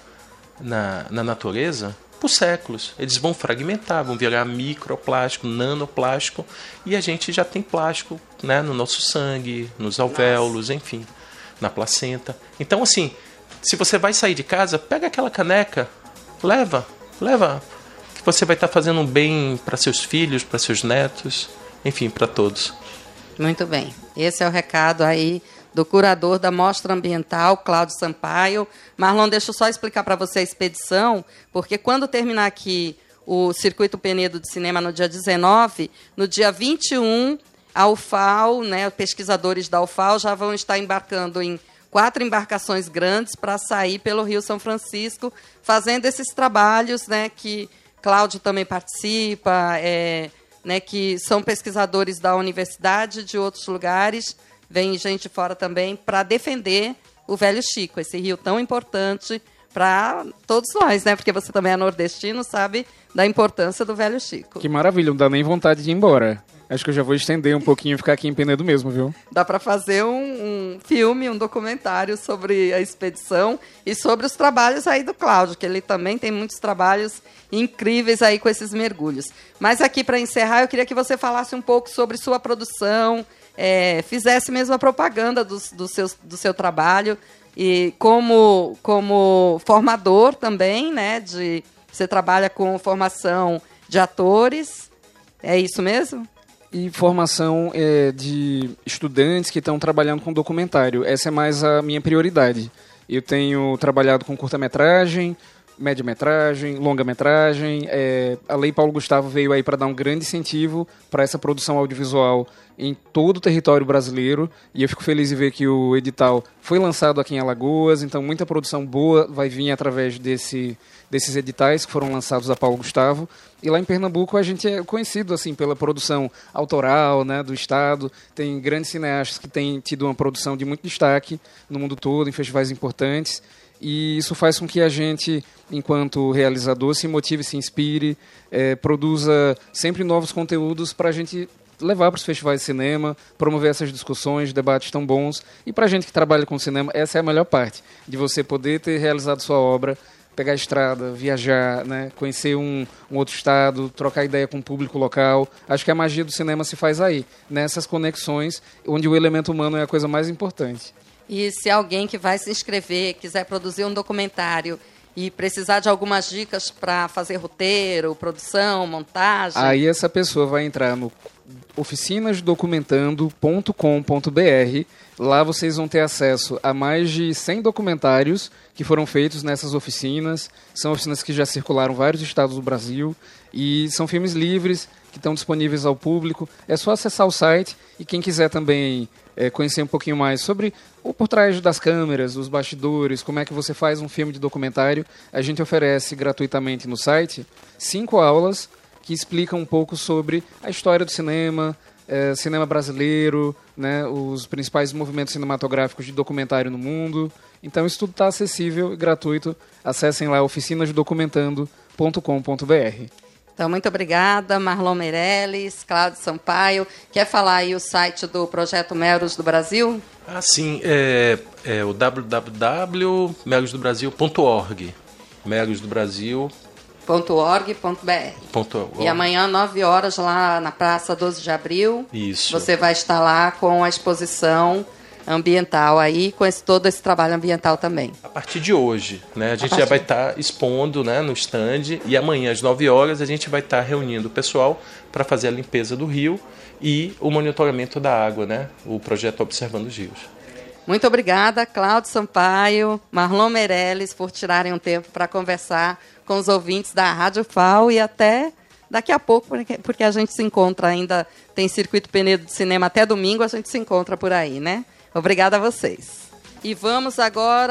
na, na natureza por séculos. Eles vão fragmentar, vão virar microplástico, nanoplástico, e a gente já tem plástico, né, no nosso sangue, nos alvéolos, Nossa. enfim, na placenta. Então, assim, se você vai sair de casa, pega aquela caneca, leva, leva, que você vai estar fazendo um bem para seus filhos, para seus netos, enfim, para todos. Muito bem. Esse é o recado aí do curador da Mostra Ambiental, Cláudio Sampaio. Marlon, deixa eu só explicar para você a expedição, porque quando terminar aqui o Circuito Penedo de Cinema no dia dezenove, no dia vinte e um, a U F A L, né, pesquisadores da U F A L já vão estar embarcando em quatro embarcações grandes para sair pelo Rio São Francisco, fazendo esses trabalhos, né, que Cláudio também participa, é, né, que são pesquisadores da universidade, de outros lugares, vem gente de fora também, para defender o Velho Chico, esse rio tão importante para todos nós, né? Porque você também é nordestino, sabe da importância do Velho Chico. Que maravilha, não dá nem vontade de ir embora. Acho que eu já vou estender um pouquinho e ficar aqui em Penedo mesmo, viu? Dá para fazer um, um filme, um documentário sobre a expedição e sobre os trabalhos aí do Cláudio, que ele também tem muitos trabalhos incríveis aí com esses mergulhos. Mas aqui, para encerrar, eu queria que você falasse um pouco sobre sua produção, é, fizesse mesmo a propaganda do, do, seu, do seu trabalho e como, como formador também, né? De, você trabalha com formação de atores, é isso mesmo? E formação é, de estudantes que estão trabalhando com documentário. Essa é mais a minha prioridade. Eu tenho trabalhado com curta-metragem, média-metragem, longa-metragem. É, a Lei Paulo Gustavo veio aí para dar um grande incentivo para essa produção audiovisual em todo o território brasileiro. E eu fico feliz em ver que o edital foi lançado aqui em Alagoas. Então, muita produção boa vai vir através desse, desses editais que foram lançados a Paulo Gustavo. E lá em Pernambuco a gente é conhecido assim pela produção autoral, né, do estado. Tem grandes cineastas que têm tido uma produção de muito destaque no mundo todo, em festivais importantes. E isso faz com que a gente, enquanto realizador, se motive, se inspire, é, produza sempre novos conteúdos para a gente levar para os festivais de cinema, promover essas discussões, debates tão bons. E para a gente que trabalha com cinema, essa é a melhor parte, de você poder ter realizado sua obra, pegar a estrada, viajar, né, conhecer um, um outro estado, trocar ideia com o público local. Acho que a magia do cinema se faz aí, nessas conexões, onde o elemento humano é a coisa mais importante. E se alguém que vai se inscrever, quiser produzir um documentário e precisar de algumas dicas para fazer roteiro, produção, montagem... Aí essa pessoa vai entrar no oficinas documentando ponto com ponto b r. Lá vocês vão ter acesso a mais de cem documentários que foram feitos nessas oficinas. São oficinas que já circularam vários estados do Brasil e são filmes livres que estão disponíveis ao público. É só acessar o site e quem quiser também é, conhecer um pouquinho mais sobre o por trás das câmeras, os bastidores, como é que você faz um filme de documentário, a gente oferece gratuitamente no site cinco aulas que explicam um pouco sobre a história do cinema, é, cinema brasileiro, né, os principais movimentos cinematográficos de documentário no mundo. Então isso tudo está acessível e gratuito. Acessem lá oficinas documentando ponto com ponto b r. Então, muito obrigada, Marlon Meirelles, Cláudio Sampaio. Quer falar aí o site do Projeto Meros do Brasil? Ah, sim, é, é o w w w ponto meros do brasil ponto org. meros do brasil ponto org ponto b r. E amanhã, nove horas, lá na Praça doze de abril, Isso. Você vai estar lá com a exposição ambiental aí, com esse, todo esse trabalho ambiental também. A partir de hoje, né, a gente a já vai estar expondo, né, no stand, e amanhã às nove horas a gente vai estar reunindo o pessoal para fazer a limpeza do rio e o monitoramento da água, né, o projeto Observando os Rios. Muito obrigada, Cláudio Sampaio, Marlon Meirelles, por tirarem um tempo para conversar com os ouvintes da Rádio F A U e até daqui a pouco, porque, porque a gente se encontra ainda, tem Circuito Penedo de Cinema até domingo, a gente se encontra por aí, né? Obrigada a vocês. E vamos agora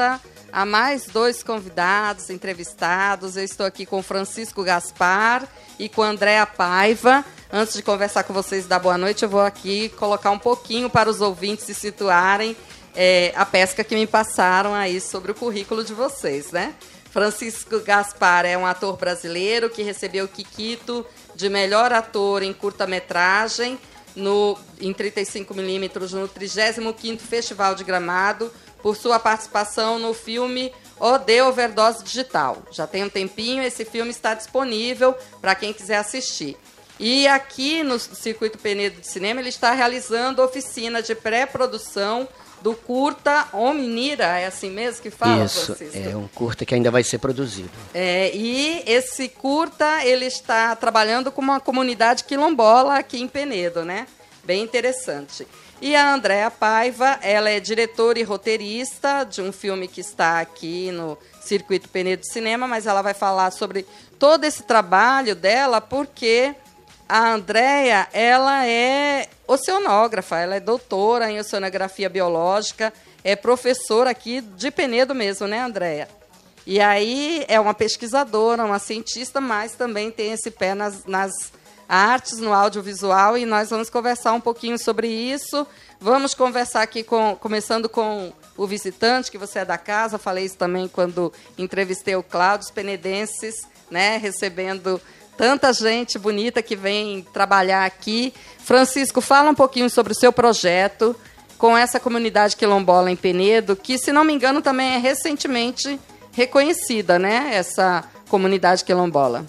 a mais dois convidados, entrevistados. Eu estou aqui com Francisco Gaspar e com Andréa Paiva. Antes de conversar com vocês e dar boa noite, eu vou aqui colocar um pouquinho para os ouvintes se situarem é, a pesca que me passaram aí sobre o currículo de vocês, né? Francisco Gaspar é um ator brasileiro que recebeu o Kikito de melhor ator em curta-metragem no, em trinta e cinco milímetros no trigésimo quinto Festival de Gramado por sua participação no filme O D Overdose Digital. Já tem um tempinho, esse filme está disponível para quem quiser assistir. E aqui no Circuito Penedo de Cinema ele está realizando oficina de pré-produção do curta Omnira, é assim mesmo que fala, Isso, Francisco? é um curta que ainda vai ser produzido. É, e esse curta, ele está trabalhando com uma comunidade quilombola aqui em Penedo, né? Bem interessante. E a Andréa Paiva, ela é diretora e roteirista de um filme que está aqui no Circuito Penedo de Cinema, mas ela vai falar sobre todo esse trabalho dela, porque a Andréa, ela é oceanógrafa, ela é doutora em oceanografia biológica, é professora aqui de Penedo mesmo, né, Andréa? E aí é uma pesquisadora, uma cientista, mas também tem esse pé nas, nas artes, no audiovisual, e nós vamos conversar um pouquinho sobre isso. Vamos conversar aqui, com, começando com o visitante, que você é da casa, falei isso também quando entrevistei o Cláudio, os penedenses, né, recebendo tanta gente bonita que vem trabalhar aqui. Francisco, fala um pouquinho sobre o seu projeto com essa comunidade quilombola em Penedo, que, se não me engano, também é recentemente reconhecida, né? Essa comunidade quilombola.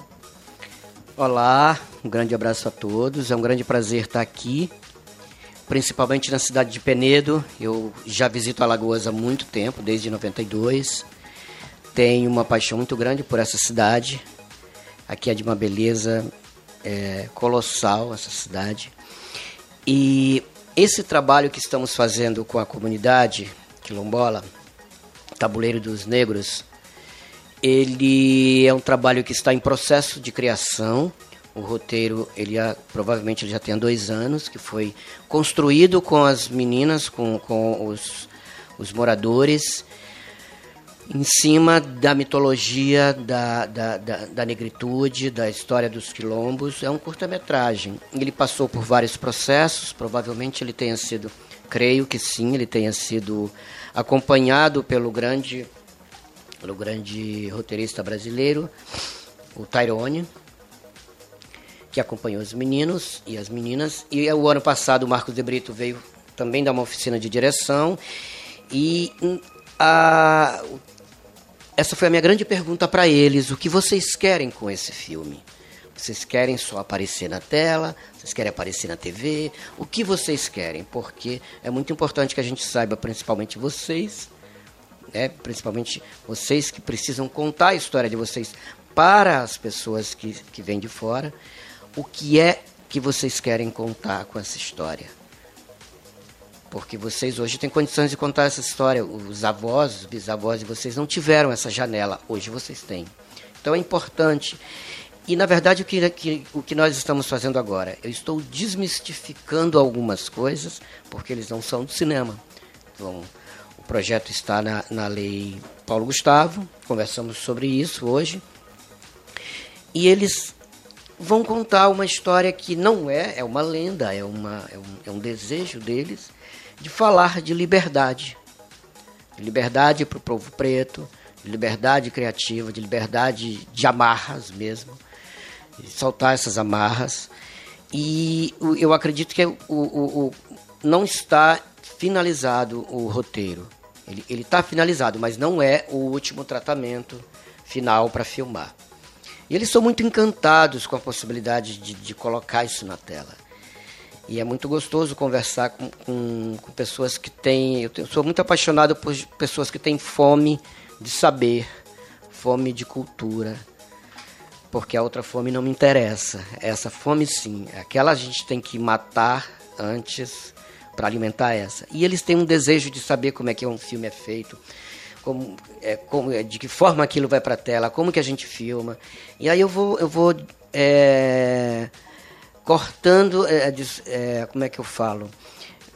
Olá, um grande abraço a todos. É um grande prazer estar aqui, principalmente na cidade de Penedo. Eu já visito Alagoas há muito tempo, desde noventa e dois. Tenho uma paixão muito grande por essa cidade. Aqui é de uma beleza é, colossal, essa cidade. E esse trabalho que estamos fazendo com a comunidade quilombola, Tabuleiro dos Negros, ele é um trabalho que está em processo de criação. O roteiro, ele já, provavelmente ele já tem dois anos, que foi construído com as meninas, com, com os, os moradores, em cima da mitologia da, da, da, da negritude, da história dos quilombos. É um curta-metragem. Ele passou por vários processos, provavelmente ele tenha sido, creio que sim, ele tenha sido acompanhado pelo grande, pelo grande roteirista brasileiro, o Tyrone, que acompanhou os meninos e as meninas. E o ano passado o Marcos de Brito veio também dar uma oficina de direção. E a... essa foi a minha grande pergunta para eles: o que vocês querem com esse filme? Vocês querem só aparecer na tela? Vocês querem aparecer na T V? O que vocês querem? Porque é muito importante que a gente saiba, principalmente vocês, né? Principalmente vocês que precisam contar a história de vocês para as pessoas que, que vêm de fora, o que é que vocês querem contar com essa história. Porque vocês hoje têm condições de contar essa história. Os avós, os bisavós de vocês não tiveram essa janela. Hoje vocês têm. Então é importante. E, na verdade, o que, que, o que nós estamos fazendo agora? Eu estou desmistificando algumas coisas, porque eles não são do cinema. Então, o projeto está na, na Lei Paulo Gustavo. Conversamos sobre isso hoje. E eles vão contar uma história que não é, é uma lenda, é, uma, é, um, é um desejo deles de falar de liberdade. De liberdade para o povo preto, de liberdade criativa, de liberdade de amarras mesmo, de soltar essas amarras. E eu acredito que o, o, o, não está finalizado o roteiro. Ele está finalizado, mas não é o último tratamento final para filmar. E eles são muito encantados com a possibilidade de, de colocar isso na tela. E é muito gostoso conversar com, com, com pessoas que têm... Eu tenho, sou muito apaixonado por pessoas que têm fome de saber, fome de cultura, porque a outra fome não me interessa. Essa fome, sim. Aquela a gente tem que matar antes para alimentar essa. E eles têm um desejo de saber como é que um filme é feito, como, é, como, de que forma aquilo vai para a tela, como que a gente filma. E aí eu vou... Eu vou é, cortando, é, é, como é que eu falo?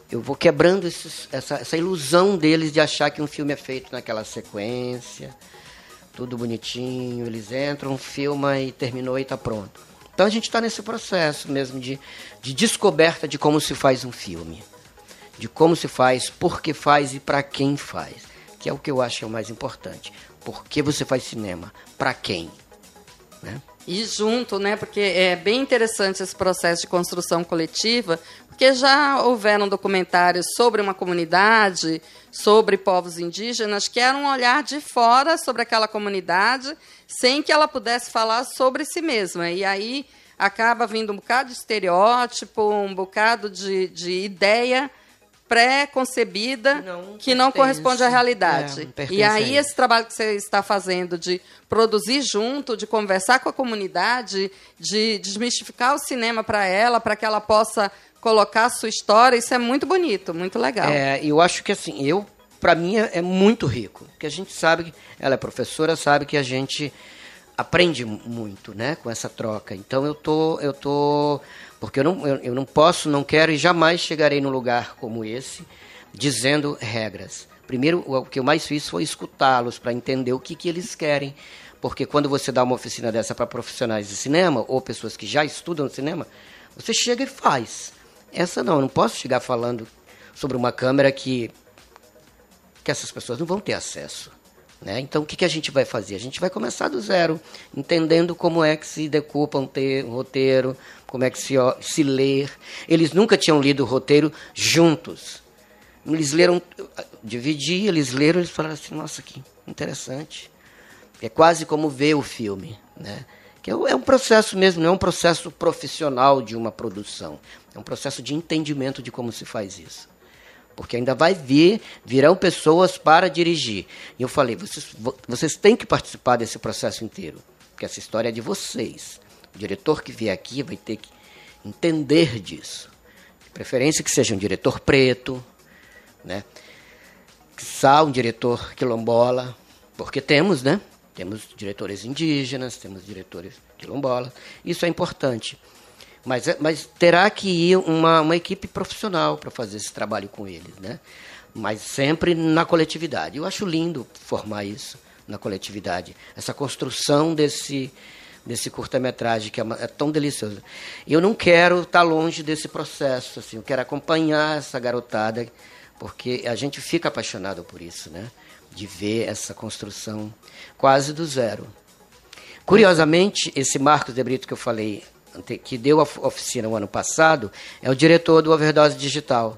eu vou quebrando esses, essa, essa ilusão deles de achar que um filme é feito naquela sequência, tudo bonitinho, eles entram, filmam e terminou e está pronto. Então a gente está nesse processo mesmo de, de descoberta de como se faz um filme, de como se faz, por que faz e para quem faz, que é o que eu acho que é o mais importante. Por que você faz cinema? Para quem? Né? E junto, né? Porque é bem interessante esse processo de construção coletiva, porque já houveram documentários sobre uma comunidade, sobre povos indígenas, que era um olhar de fora sobre aquela comunidade, sem que ela pudesse falar sobre si mesma. E aí acaba vindo um bocado de estereótipo, um bocado de, de ideia pré-concebida não que não pertence. corresponde à realidade. É, e aí esse trabalho que você está fazendo de produzir junto, de conversar com a comunidade, de desmistificar o cinema para ela, para que ela possa colocar a sua história, isso é muito bonito, muito legal. É, eu acho que assim, eu, para mim é, é muito rico, porque a gente sabe, ela é professora, sabe que a gente aprende muito, né, com essa troca. Então eu tô, eu tô porque eu não, eu, eu não posso, não quero e jamais chegarei num lugar como esse dizendo regras. Primeiro, o que eu mais fiz foi escutá-los para entender o que, que eles querem. Porque quando você dá uma oficina dessa para profissionais de cinema ou pessoas que já estudam cinema, você chega e faz. Essa não, eu não posso chegar falando sobre uma câmera que, que essas pessoas não vão ter acesso. Né? Então, o que, que a gente vai fazer? A gente vai começar do zero, entendendo como é que se decupa um, te, um roteiro, como é que se, ó, se lê. Eles nunca tinham lido o roteiro juntos. Eles leram, dividi, eles leram, eles falaram assim, nossa, que interessante. É quase como ver o filme. Né? Que é um processo mesmo, não é um processo profissional de uma produção. É um processo de entendimento de como se faz isso. Porque ainda vai vir, virão pessoas para dirigir. E eu falei, vocês, vocês têm que participar desse processo inteiro, porque essa história é de vocês. O diretor que vier aqui vai ter que entender disso. De preferência que seja um diretor preto, né? Quiçá um diretor quilombola, porque temos, né? Temos diretores indígenas, temos diretores quilombolas. Isso é importante. Mas, mas terá que ir uma, uma equipe profissional para fazer esse trabalho com eles, né? Mas sempre na coletividade. Eu acho lindo formar isso na coletividade. Essa construção desse, desse curta-metragem que é, uma, é tão delicioso. Eu não quero estar longe desse processo, assim, eu quero acompanhar essa garotada, porque a gente fica apaixonado por isso, né? De ver essa construção quase do zero. Curiosamente, esse Marcos de Brito que eu falei, que deu a oficina no ano passado, é o diretor do Overdose Digital.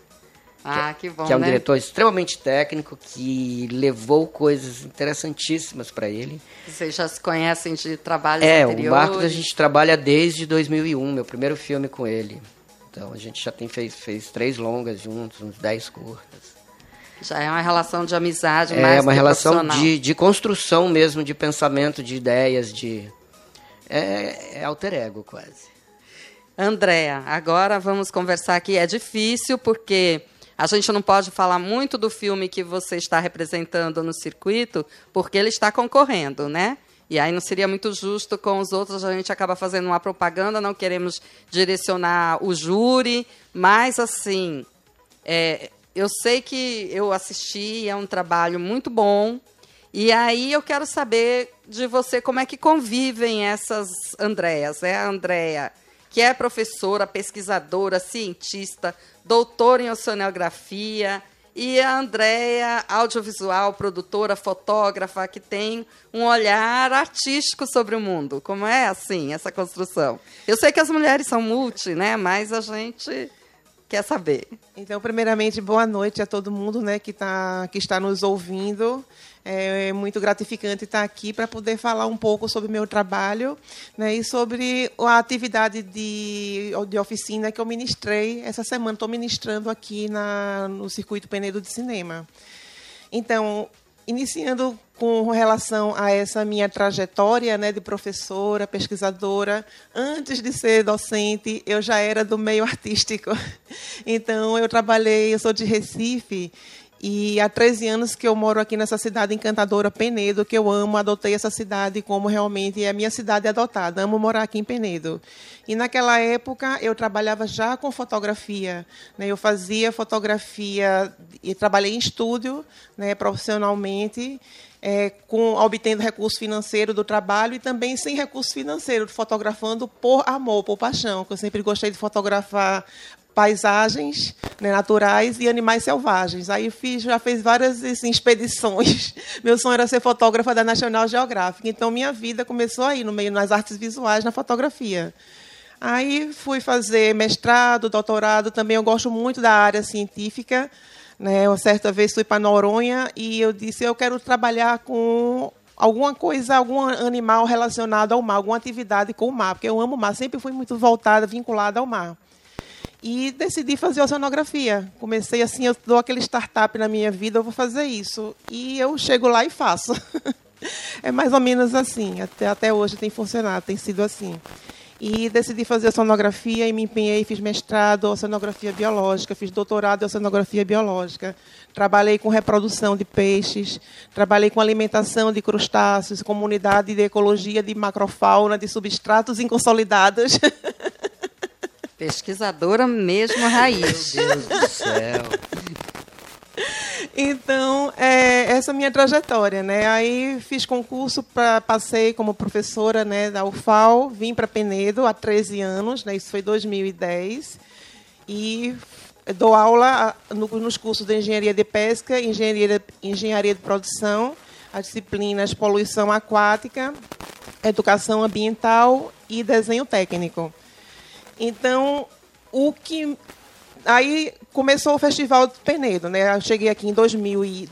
Ah, que bom, Que é um né? diretor extremamente técnico, que levou coisas interessantíssimas para ele. Vocês já se conhecem de trabalhos É, anteriores? o Marcos a gente trabalha desde dois mil e um, meu primeiro filme com ele. Então a gente já tem fez, fez três longas juntos, uns dez curtas. Já é uma relação de amizade É mais uma que relação profissional. de, de construção mesmo, de pensamento, de ideias, de... É, é alter ego, quase. Andréa, agora vamos conversar aqui. É difícil porque a gente não pode falar muito do filme que você está representando no circuito, porque ele está concorrendo, né? E aí não seria muito justo com os outros, a gente acaba fazendo uma propaganda, não queremos direcionar o júri, mas, assim, é, eu sei que eu assisti, é um trabalho muito bom, e aí eu quero saber de você como é que convivem essas Andréas. É a Andréa, que é professora, pesquisadora, cientista, doutora em oceanografia, e a Andréa, audiovisual, produtora, fotógrafa, que tem um olhar artístico sobre o mundo. Como é, assim, essa construção? Eu sei que as mulheres são multi, né? Mas a gente quer saber. Então, primeiramente, boa noite a todo mundo, né, que, tá, que está nos ouvindo. É muito gratificante estar aqui para poder falar um pouco sobre o meu trabalho, né, e sobre a atividade de, de oficina que eu ministrei essa semana. Estou ministrando aqui na, no Circuito Penedo de Cinema. Então, iniciando com relação a essa minha trajetória, né, de professora, pesquisadora, antes de ser docente, eu já era do meio artístico. Então, eu trabalhei, eu sou de Recife, E há treze anos que eu moro aqui nessa cidade encantadora, Penedo, que eu amo, adotei essa cidade como realmente é a minha cidade adotada. Amo morar aqui em Penedo. E naquela época eu trabalhava já com fotografia, né? Eu fazia fotografia e trabalhei em estúdio, né, profissionalmente, é, com, obtendo recurso financeiro do trabalho e também sem recurso financeiro, fotografando por amor, por paixão, que eu sempre gostei de fotografar paisagens, né, naturais e animais selvagens. Aí fiz, já fiz várias assim, expedições. Meu sonho era ser fotógrafa da National Geographic. Então, minha vida começou aí, no meio nas artes visuais, na fotografia. Aí fui fazer mestrado, doutorado. Também eu gosto muito da área científica. Né? Uma certa vez fui para Noronha e eu disse, eu quero trabalhar com alguma coisa, algum animal relacionado ao mar, alguma atividade com o mar, porque eu amo o mar, sempre fui muito voltada, vinculada ao mar. E decidi fazer oceanografia. Comecei assim, eu dou aquele startup na minha vida, eu vou fazer isso. E eu chego lá e faço. É mais ou menos assim. Até, até hoje tem funcionado, tem sido assim. E decidi fazer oceanografia e me empenhei, fiz mestrado em oceanografia biológica, fiz doutorado em oceanografia biológica. Trabalhei com reprodução de peixes, trabalhei com alimentação de crustáceos, comunidade de ecologia de macrofauna, de substratos inconsolidados. Pesquisadora mesmo raiz. Meu Deus do céu. Então, é, essa é a minha trajetória, né? Aí fiz concurso, pra, passei como professora, né, da U F A L, vim para Penedo há treze anos, né? Isso foi em dois mil e dez, e dou aula no, nos cursos de Engenharia de Pesca, Engenharia, Engenharia de Produção, as disciplinas Poluição Aquática, Educação Ambiental e Desenho Técnico. Então, o que... Aí começou o Festival de Penedo, né? Eu cheguei aqui em dois mil e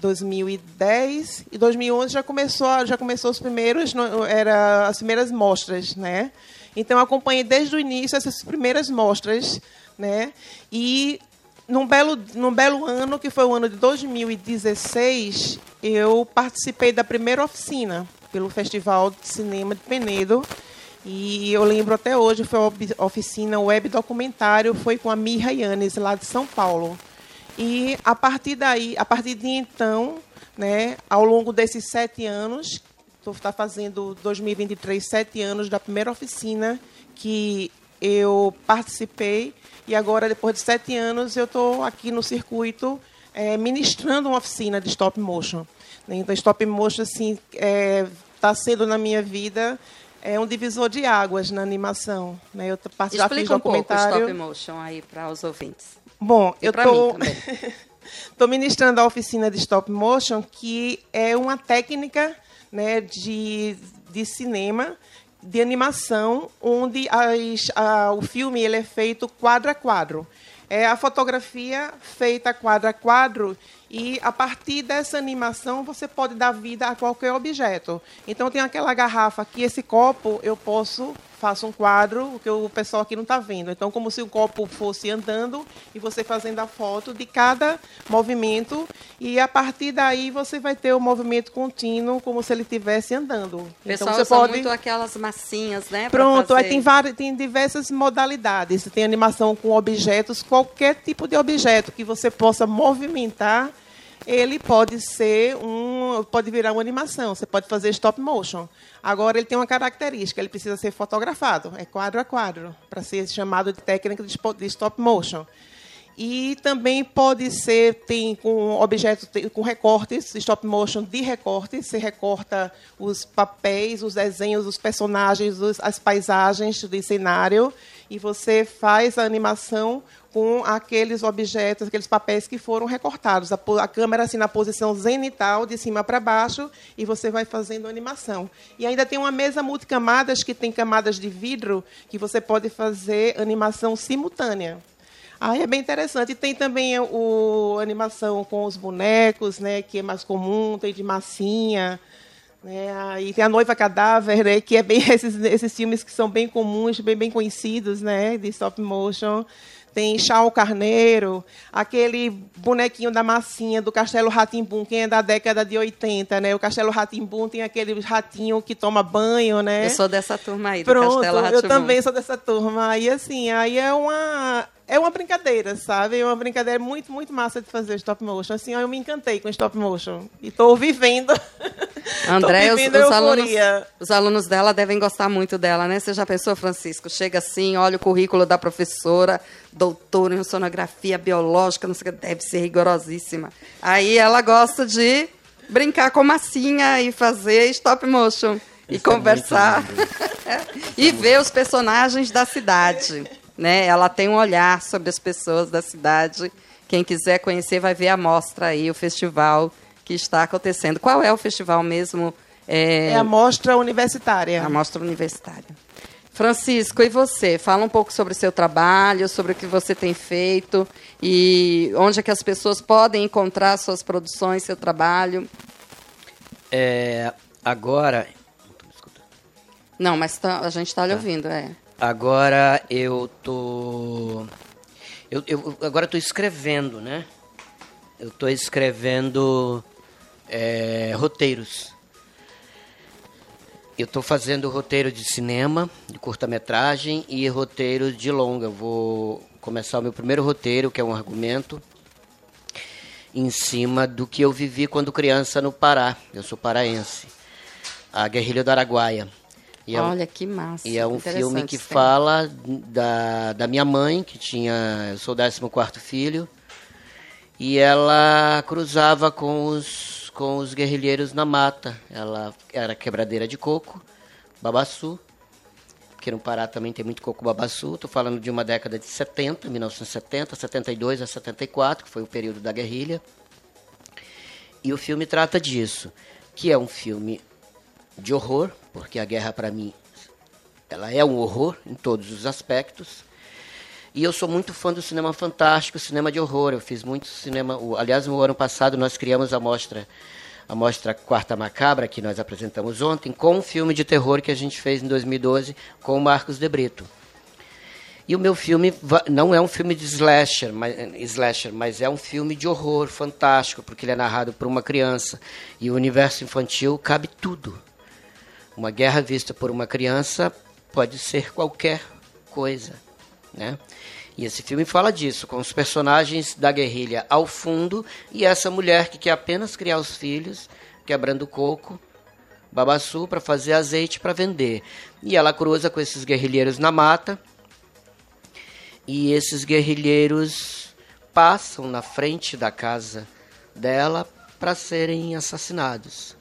dez e dois mil e onze já começou, já começou os primeiros, era as primeiras mostras, né? Então eu acompanhei desde o início essas primeiras mostras, né? E num belo, num belo ano, que foi o ano de dois mil e dezesseis, eu participei da primeira oficina pelo Festival de Cinema de Penedo. E eu lembro até hoje, foi a oficina web documentário, foi com a Mirra Yanes, lá de São Paulo. E a partir daí, a partir de então, né, ao longo desses sete anos, estou tá fazendo dois mil e vinte e três, sete anos da primeira oficina que eu participei, e agora, depois de sete anos, eu estou aqui no circuito é, ministrando uma oficina de stop motion. Então, stop motion assim, é, está sendo na minha vida... É um divisor de águas na animação. Né? Eu já fiz Explica um pouco o documentário. stop motion aí para os ouvintes. Bom, E eu pra mim estou também. estou ministrando a oficina de stop motion, que é uma técnica, né, de, de cinema, de animação, onde as, a, o filme ele é feito quadro a quadro. É a fotografia feita quadro a quadro, e a partir dessa animação você pode dar vida a qualquer objeto. Então tem aquela garrafa aqui, esse copo eu posso, faço um quadro, o que o pessoal aqui não está vendo. Então como se o copo fosse andando e você fazendo a foto de cada movimento, e a partir daí você vai ter o movimento contínuo como se ele estivesse andando. O então pessoal você usa pode... muito aquelas massinhas, né? pra Pronto, fazer... aí tem, várias, tem diversas modalidades. Tem animação com objetos, qualquer tipo de objeto que você possa movimentar, ele pode ser um, pode virar uma animação. Você pode fazer stop motion. Agora ele tem uma característica, ele precisa ser fotografado, é quadro a quadro, para ser chamado de técnica de stop motion. E também pode ser, tem com objetos, com recortes, stop motion de recortes, você recorta os papéis, os desenhos, os personagens, os, as paisagens do cenário, e você faz a animação com aqueles objetos, aqueles papéis que foram recortados. A, a câmera assim na posição zenital, de cima para baixo, e você vai fazendo a animação. E ainda tem uma mesa multicamadas, que tem camadas de vidro, que você pode fazer animação simultânea. Aí é bem interessante. E tem também o, a animação com os bonecos, né, que é mais comum, tem de massinha. Né, aí tem a Noiva Cadáver, né, que é bem esses, esses filmes que são bem comuns, bem, bem conhecidos, né, de stop motion. Tem Chau Carneiro, aquele bonequinho da massinha do Castelo Rá-Tim-Bum, quem é da década de oitenta, né? O Castelo Rá-Tim-Bum tem aquele ratinho que toma banho, né? Eu sou dessa turma aí, do Pronto, Castelo Rá-Tim-Bum. Eu também sou dessa turma. Aí, assim, aí é uma... é uma brincadeira, sabe? É uma brincadeira muito, muito massa de fazer stop motion. Assim, eu me encantei com stop motion. E estou vivendo. André, tô os, vivendo os, alunos, euforia. os alunos dela devem gostar muito dela, né? Você já pensou, Francisco? Chega assim, olha o currículo da professora, doutora em sonografia biológica, não sei o que, deve ser rigorosíssima. Aí ela gosta de brincar com massinha e fazer stop motion. E Isso é conversar. muito lindo. E ver os personagens da cidade. Né? Ela tem um olhar sobre as pessoas da cidade. Quem quiser conhecer vai ver a mostra aí, o festival que está acontecendo. Qual é o festival mesmo? É, É a mostra universitária. a mostra universitária. Francisco, e você? Fala um pouco sobre o seu trabalho, sobre o que você tem feito e onde é que as pessoas podem encontrar suas produções, seu trabalho. É, agora, Não, mas tá- a gente está lhe ouvindo, é. agora eu tô, eu, eu agora estou escrevendo, né? Eu estou escrevendo é, roteiros. Eu estou fazendo roteiro de cinema, de curta-metragem e roteiro de longa. Eu vou começar o meu primeiro roteiro, que é um argumento, em cima do que eu vivi quando criança no Pará. Eu sou paraense. A Guerrilha do Araguaia. E é um- Olha, que massa. E é um interessante filme que esse fala da, da minha mãe, que tinha... Eu sou o décimo quarto filho. E ela cruzava com os, com os guerrilheiros na mata. Ela era quebradeira de coco, babaçu. Porque no Pará também tem muito coco babaçu. Estou falando de uma década de setenta, mil novecentos e setenta, setenta e dois a setenta e quatro, que foi o período da guerrilha. E o filme trata disso, que é um filme de horror, porque a guerra, para mim, ela é um horror em todos os aspectos. E eu sou muito fã do cinema fantástico, cinema de horror. Eu fiz muito cinema... o- Aliás, no ano passado, nós criamos a mostra, a mostra Quarta Macabra, que nós apresentamos ontem, com um filme de terror que a gente fez em dois mil e doze com o Marcos de Brito. E o meu filme va- não é um filme de slasher mas, slasher, mas é um filme de horror fantástico, porque ele é narrado por uma criança. E o universo infantil cabe tudo. Uma guerra vista por uma criança pode ser qualquer coisa, né? E esse filme fala disso, com os personagens da guerrilha ao fundo e essa mulher que quer apenas criar os filhos, quebrando coco, babaçu, para fazer azeite para vender. E ela cruza com esses guerrilheiros na mata e esses guerrilheiros passam na frente da casa dela para serem assassinados.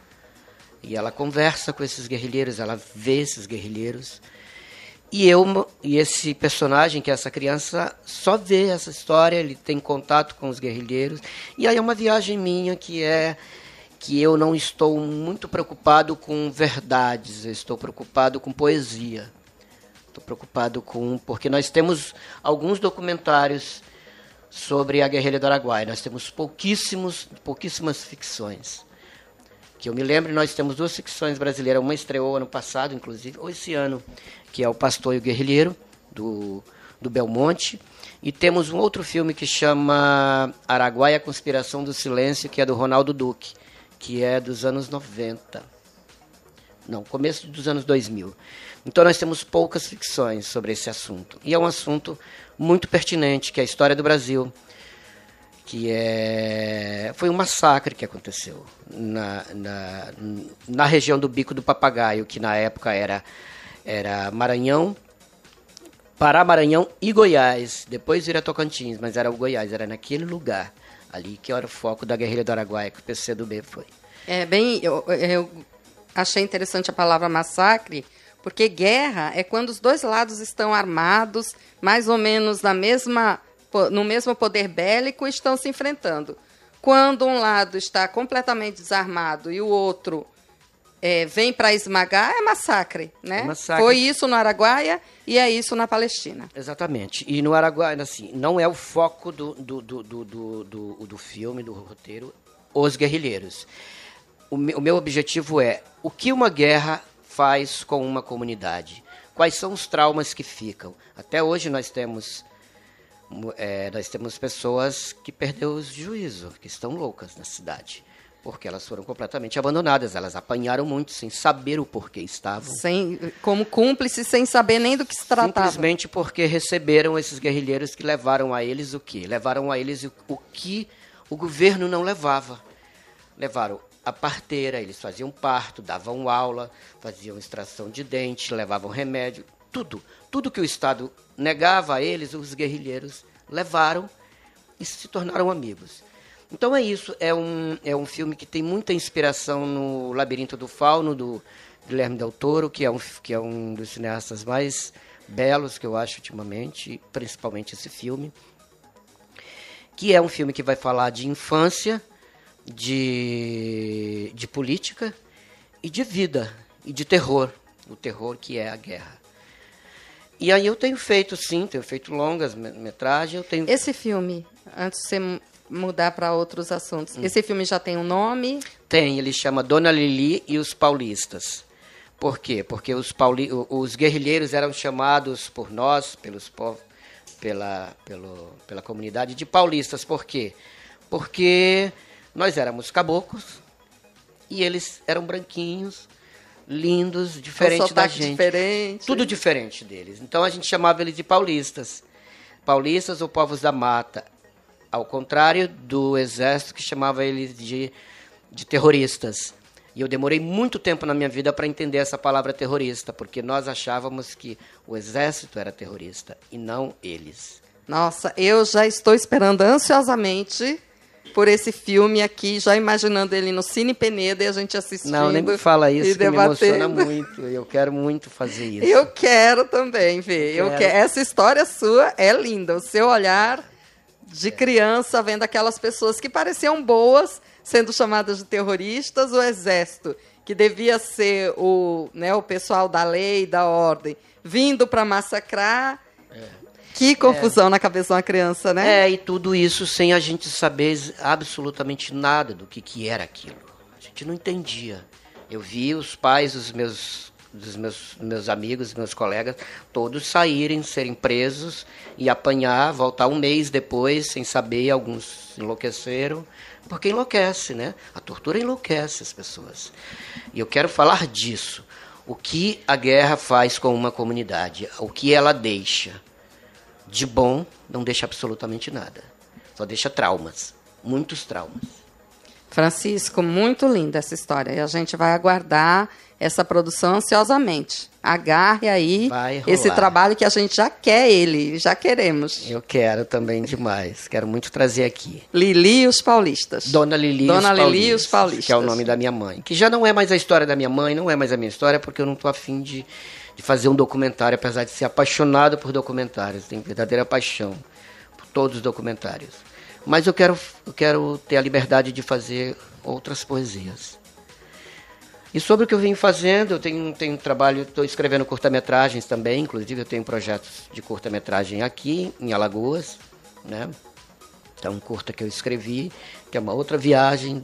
E ela conversa com esses guerrilheiros, ela vê esses guerrilheiros. E eu e esse personagem, que é essa criança, só vê essa história, ele tem contato com os guerrilheiros. E aí é uma viagem minha que é que eu não estou muito preocupado com verdades, eu estou preocupado com poesia. Estou preocupado com... Porque nós temos alguns documentários sobre a Guerrilha do Araguaia, nós temos pouquíssimos, pouquíssimas ficções. Que eu me lembro, nós temos duas ficções brasileiras, uma estreou ano passado, inclusive, ou esse ano, que é O Pastor e o Guerrilheiro, do, do Belmonte, e temos um outro filme que chama Araguaia, a Conspiração do Silêncio, que é do Ronaldo Duque, que é dos anos noventa. Não, começo dos anos dois mil. Então nós temos poucas ficções sobre esse assunto. E é um assunto muito pertinente, que é a história do Brasil, que é, foi um massacre que aconteceu na, na, na região do Bico do Papagaio, que na época era, era Maranhão, Pará, Maranhão e Goiás. Depois vira Tocantins, mas era o Goiás, era naquele lugar ali que era o foco da Guerrilha do Araguaia, que o P C do B foi. É bem, eu, eu achei interessante a palavra massacre, porque guerra é quando os dois lados estão armados, mais ou menos na mesma, no mesmo poder bélico, e estão se enfrentando. Quando um lado está completamente desarmado e o outro é, vem para esmagar, é massacre, né? É massacre. Foi isso no Araguaia e é isso na Palestina. Exatamente. E no Araguaia, assim, não é o foco do, do, do, do, do, do, do filme, do roteiro, os guerrilheiros. O meu, o meu objetivo é o que uma guerra faz com uma comunidade. Quais são os traumas que ficam? Até hoje nós temos, é, nós temos pessoas que perderam o juízo, que estão loucas na cidade. porque elas foram completamente abandonadas. Elas apanharam muito, sem saber o porquê estavam. Sem, como cúmplices, sem saber nem do que se tratava. Simplesmente porque receberam esses guerrilheiros que levaram a eles o quê? Levaram a eles o, o que o governo não levava. Levaram a parteira, eles faziam parto, davam aula, faziam extração de dente, levavam remédio, tudo. Tudo que o Estado negava a eles, os guerrilheiros levaram e se tornaram amigos. Então é isso, é um, é um filme que tem muita inspiração no Labirinto do Fauno, do Guilherme Del Toro, que é um, que é um dos cineastas mais belos que eu acho ultimamente, principalmente esse filme, que é um filme que vai falar de infância, de, de política e de vida, e de terror, o terror que é a guerra. E aí eu tenho feito, sim, tenho feito longas metragens. Eu tenho... Esse filme, antes de você mudar para outros assuntos, hum. esse filme já tem um nome? Tem, ele chama Dona Lili e os Paulistas. Por quê? Porque os, pauli... os guerrilheiros eram chamados por nós, pelos povos, pela, pelo, pela comunidade, de paulistas. Por quê? Porque nós éramos caboclos e eles eram branquinhos, lindos, diferentes da gente. Diferente. Tudo diferente deles. Então a gente chamava eles de paulistas. Paulistas ou povos da mata. Ao contrário do exército, que chamava eles de, de terroristas. E eu demorei muito tempo na minha vida para entender essa palavra terrorista, porque nós achávamos que o exército era terrorista e não eles. Nossa, eu já estou esperando ansiosamente por esse filme aqui, já imaginando ele no Cine Penedo e a gente assistindo. Não, nem me fala isso, que debatendo. Me emociona muito. Eu quero muito fazer isso. Eu quero também ver. Eu quero. quero. Essa história sua é linda. O seu olhar de criança, vendo aquelas pessoas que pareciam boas, sendo chamadas de terroristas, o exército, que devia ser o, né, o pessoal da lei, da ordem, vindo para massacrar. É. Que confusão é. na cabeça de uma criança, né? É, e tudo isso sem a gente saber absolutamente nada do que, que era aquilo. A gente não entendia. Eu vi os pais dos meus, dos meus, meus amigos, meus colegas, todos saírem, serem presos e apanhar, voltar um mês depois, sem saber, alguns enlouqueceram, porque enlouquece, né? A tortura enlouquece as pessoas. E eu quero falar disso. O que a guerra faz com uma comunidade, o que ela deixa. De bom, não deixa absolutamente nada. Só deixa traumas, muitos traumas. Francisco, muito linda essa história. E a gente vai aguardar essa produção ansiosamente. Agarre aí esse trabalho que a gente já quer ele, já queremos. Eu quero também demais. Quero muito trazer aqui. Lili e os Paulistas. Dona Lili, Dona os, Lili Paulistas, e os Paulistas. Que é o nome da minha mãe. Que já não é mais a história da minha mãe, não é mais a minha história, porque eu não estou afim de... de fazer um documentário, apesar de ser apaixonado por documentários. Tenho verdadeira paixão por todos os documentários. Mas eu quero, eu quero ter a liberdade de fazer outras poesias. E sobre o que eu venho fazendo, eu tenho, tenho trabalho, estou escrevendo curta-metragens também, inclusive eu tenho projetos de curta-metragem aqui, em Alagoas, né? É um curta que eu escrevi, que é uma outra viagem.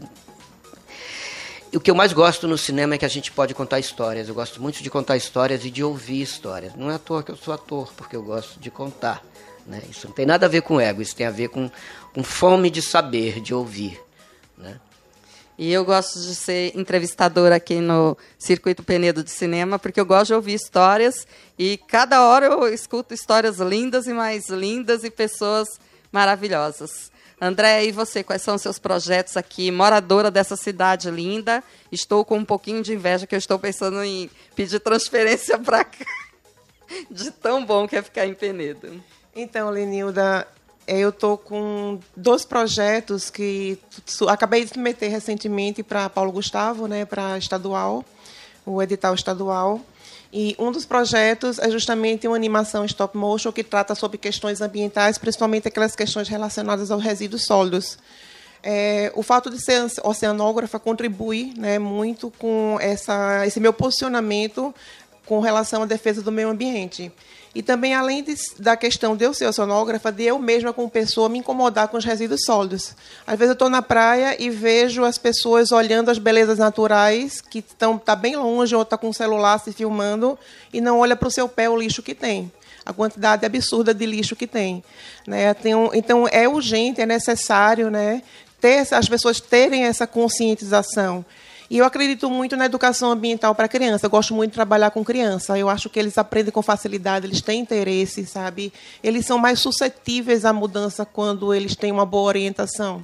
E o que eu mais gosto no cinema é que a gente pode contar histórias. Eu gosto muito de contar histórias e de ouvir histórias. Não é à toa que eu sou ator, porque eu gosto de contar, né? Isso não tem nada a ver com ego, isso tem a ver com, com fome de saber, de ouvir, né? E eu gosto de ser entrevistadora aqui no Circuito Penedo de Cinema, porque eu gosto de ouvir histórias e cada hora eu escuto histórias lindas e mais lindas e pessoas maravilhosas. André, e você, quais são os seus projetos aqui? Moradora dessa cidade linda, estou com um pouquinho de inveja, que eu estou pensando em pedir transferência para cá, de tão bom que é ficar em Penedo. Então, Lenilda, eu estou com dois projetos que acabei de submeter recentemente para Paulo Gustavo, né, para estadual, o edital estadual. E um dos projetos é justamente uma animação stop motion que trata sobre questões ambientais, principalmente aquelas questões relacionadas aos resíduos sólidos. É, o fato de ser oceanógrafa contribui, né, muito com essa, esse meu posicionamento com relação à defesa do meio ambiente. E também, além de, da questão de eu ser oceanógrafa, de eu mesma, como pessoa, me incomodar com os resíduos sólidos. Às vezes eu estou na praia e vejo as pessoas olhando as belezas naturais, que estão tá bem longe, ou está com o celular se filmando, e não olha para o seu pé o lixo que tem. A quantidade absurda de lixo que tem. Né? Tem um, então, é urgente, é necessário, né, ter, as pessoas terem essa conscientização. E eu acredito muito na educação ambiental para criança. Eu gosto muito de trabalhar com criança. Eu acho que eles aprendem com facilidade, eles têm interesse, sabe? Eles são mais suscetíveis à mudança quando eles têm uma boa orientação.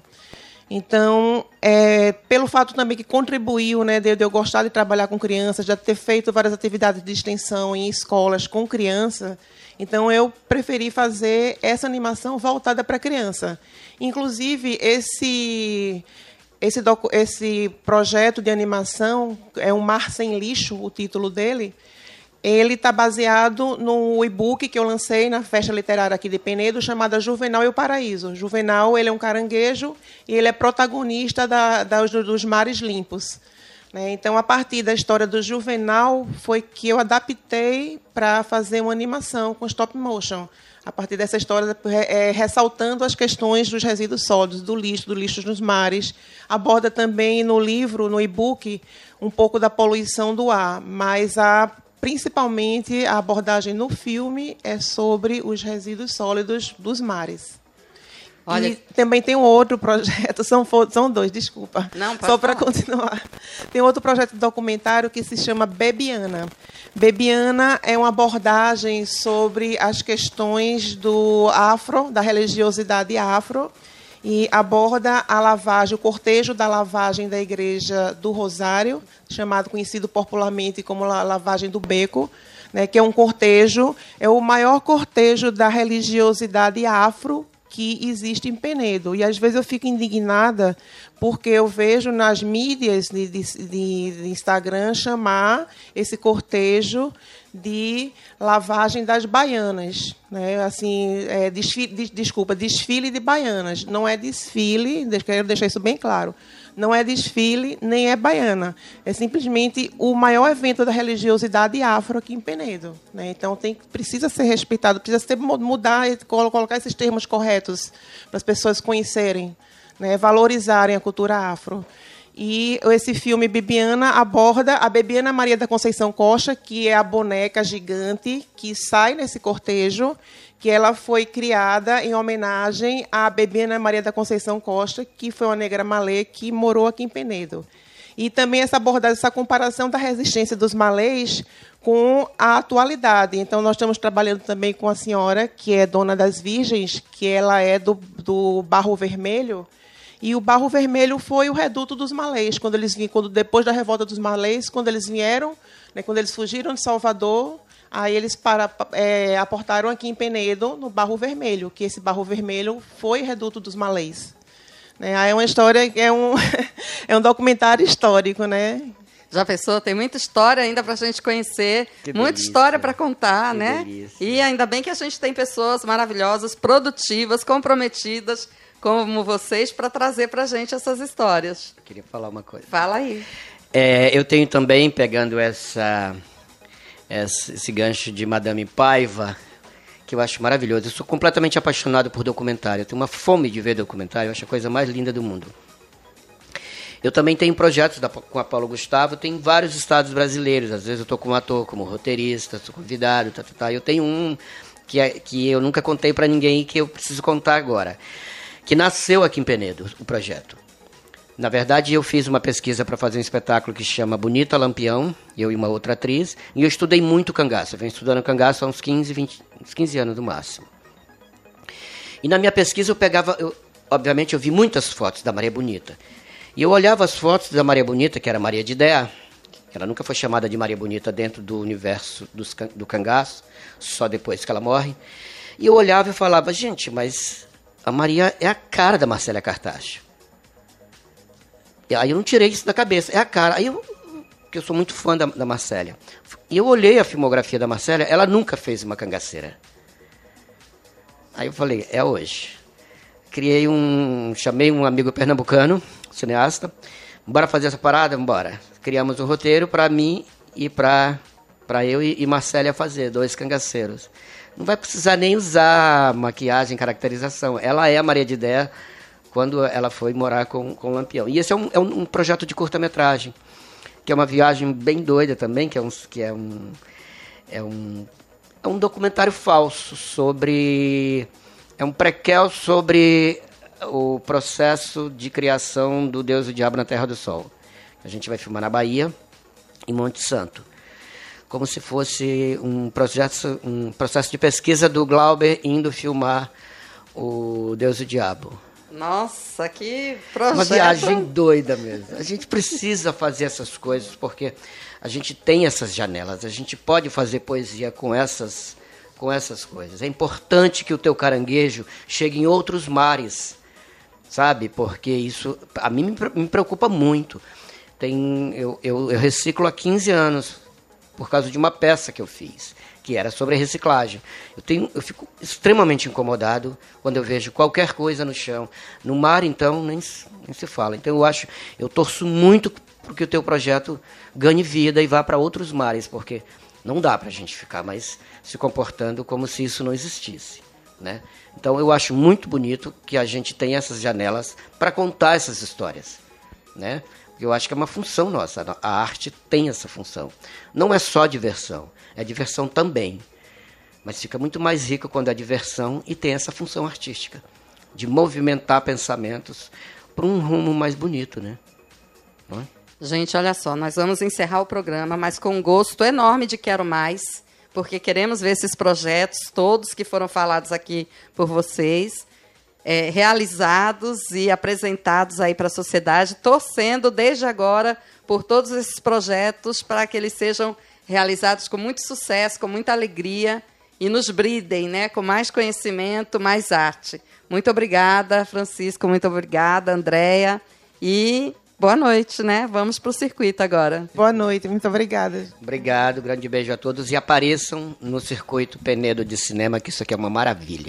Então, é, pelo fato também que contribuiu, né, de, de eu gostar de trabalhar com crianças, de ter feito várias atividades de extensão em escolas com criança, então eu preferi fazer essa animação voltada para a criança. Inclusive, esse... Esse, docu- esse projeto de animação, é um Mar Sem Lixo, o título dele, ele está baseado no e-book que eu lancei na Festa Literária aqui de Penedo, chamada Juvenal e o Paraíso. Juvenal, ele é um caranguejo e ele é protagonista da, da, dos mares limpos. Né? Então, a partir da história do Juvenal, foi que eu adaptei para fazer uma animação com stop motion. A partir dessa história, é, ressaltando as questões dos resíduos sólidos, do lixo, do lixo nos mares. Aborda também no livro, no e-book, um pouco da poluição do ar, mas a, principalmente a abordagem no filme é sobre os resíduos sólidos dos mares. Olha... E também tem um outro projeto, são, são dois, desculpa. Não, Só para continuar. Tem outro projeto de documentário que se chama Bebiana. Bebiana é uma abordagem sobre as questões do afro, da religiosidade afro, e aborda a lavagem, o cortejo da lavagem da Igreja do Rosário, chamado, conhecido popularmente como a lavagem do Beco, né, que é um cortejo, é o maior cortejo da religiosidade afro que existe em Penedo. E, às vezes, eu fico indignada porque eu vejo nas mídias de, de, de Instagram chamar esse cortejo de lavagem das baianas. Né? Assim, é, desfile, de, desculpa, desfile de baianas. Não é desfile, quero deixar isso bem claro, não é desfile, nem é baiana. É simplesmente o maior evento da religiosidade afro aqui em Penedo. Né? Então, tem, precisa ser respeitado, precisa ser, mudar, colocar esses termos corretos para as pessoas conhecerem, né? Valorizarem a cultura afro. E esse filme, Bebiana, aborda a Bebiana Maria da Conceição Costa, que é a boneca gigante que sai nesse cortejo, que ela foi criada em homenagem à Bebiana Maria da Conceição Costa, que foi uma negra malê que morou aqui em Penedo. E também essa abordagem, essa comparação da resistência dos malês com a atualidade. Então, nós estamos trabalhando também com a senhora, que é dona das Virgens, que ela é do, do Barro Vermelho. E o Barro Vermelho foi o reduto dos malês, quando eles vinham, quando, depois da revolta dos malês, quando eles vieram, né, quando eles fugiram de Salvador, aí eles para, é, aportaram aqui em Penedo, no Barro Vermelho, que esse Barro Vermelho foi reduto dos malês. Né, aí é uma história, é um, é um documentário histórico, né? Já pensou? Tem muita história ainda para a gente conhecer, que muita delícia. história para contar, que né? Delícia. E ainda bem que a gente tem pessoas maravilhosas, produtivas, comprometidas, como vocês, para trazer para a gente essas histórias. Eu queria falar uma coisa. Fala aí. É, eu tenho também, pegando essa, essa, esse gancho de Madame Paiva, que eu acho maravilhoso. Eu sou completamente apaixonado por documentário. Eu tenho uma fome de ver documentário. Eu acho a coisa mais linda do mundo. Eu também tenho projetos da, com a Paulo Gustavo. Tem vários estados brasileiros. Às vezes eu estou como ator, como roteirista, sou convidado. Tá, tá, tá. Eu tenho um que, é, que eu nunca contei para ninguém e que eu preciso contar agora. Que nasceu aqui em Penedo, o projeto. Na verdade, eu fiz uma pesquisa para fazer um espetáculo que se chama Bonita Lampião, eu e uma outra atriz, e eu estudei muito cangaço. Eu venho estudando cangaço há uns quinze, vinte, uns quinze anos no máximo. E na minha pesquisa eu pegava, eu, obviamente eu vi muitas fotos da Maria Bonita. E eu olhava as fotos da Maria Bonita, que era Maria de Déa, que ela nunca foi chamada de Maria Bonita dentro do universo dos, do cangaço, só depois que ela morre. E eu olhava e falava, gente, mas a Maria é a cara da Marcélia Cartacho. E aí eu não tirei isso da cabeça, é a cara. Aí eu, que eu sou muito fã da, da Marcélia. E eu olhei a filmografia da Marcélia, ela nunca fez uma cangaceira. Aí eu falei, é hoje. Criei um, chamei um amigo pernambucano, cineasta, bora fazer essa parada? Bora. Criamos um roteiro para mim e para para eu e, e Marcélia fazer, dois cangaceiros. Não vai precisar nem usar maquiagem, caracterização. Ela é a Maria de Déa quando ela foi morar com, com o Lampião. E esse é um, é um projeto de curta-metragem, que é uma viagem bem doida também, que é um, que é um, é um, é um documentário falso sobre... É um prequel sobre o processo de criação do Deus e o Diabo na Terra do Sol. A gente vai filmar na Bahia, em Monte Santo. Como se fosse um processo, um processo de pesquisa do Glauber indo filmar o Deus e o Diabo. Nossa, que projeto! Uma viagem doida mesmo. A gente precisa fazer essas coisas porque a gente tem essas janelas. A gente pode fazer poesia com essas, com essas coisas. É importante que o teu caranguejo chegue em outros mares, sabe? Porque isso a mim me preocupa muito. Tem, eu, eu, eu reciclo há quinze anos por causa de uma peça que eu fiz, que era sobre reciclagem. Eu, tenho, eu fico extremamente incomodado quando eu vejo qualquer coisa no chão. No mar, então, nem, nem se fala. Então, eu acho, eu torço muito para que o teu projeto ganhe vida e vá para outros mares, porque não dá para a gente ficar mais se comportando como se isso não existisse, né? Então, eu acho muito bonito que a gente tenha essas janelas para contar essas histórias, né? Eu acho que é uma função nossa. A arte tem essa função. Não é só diversão, é diversão também. Mas fica muito mais rico quando é diversão e tem essa função artística, de movimentar pensamentos para um rumo mais bonito, né? Não é? Gente, olha só, nós vamos encerrar o programa, mas com um gosto enorme de Quero Mais, porque queremos ver esses projetos todos que foram falados aqui por vocês, É, realizados e apresentados aí para a sociedade, torcendo desde agora por todos esses projetos para que eles sejam realizados com muito sucesso, com muita alegria e nos bridem, né, com mais conhecimento, mais arte. Muito obrigada, Francisco, muito obrigada, Andréia, e boa noite, né? Vamos para o circuito agora. Boa noite, muito obrigada. Obrigado, grande beijo a todos e apareçam no Circuito Penedo de Cinema, que isso aqui é uma maravilha.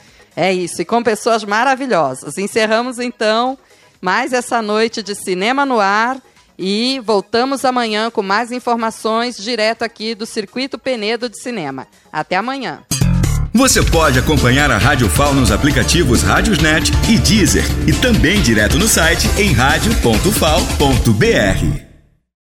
É isso, e com pessoas maravilhosas. Encerramos, então, mais essa noite de Cinema no Ar e voltamos amanhã com mais informações direto aqui do Circuito Penedo de Cinema. Até amanhã. Você pode acompanhar a Rádio F A U nos aplicativos Rádiosnet e Deezer e também direto no site em rádio ponto f a u ponto b r.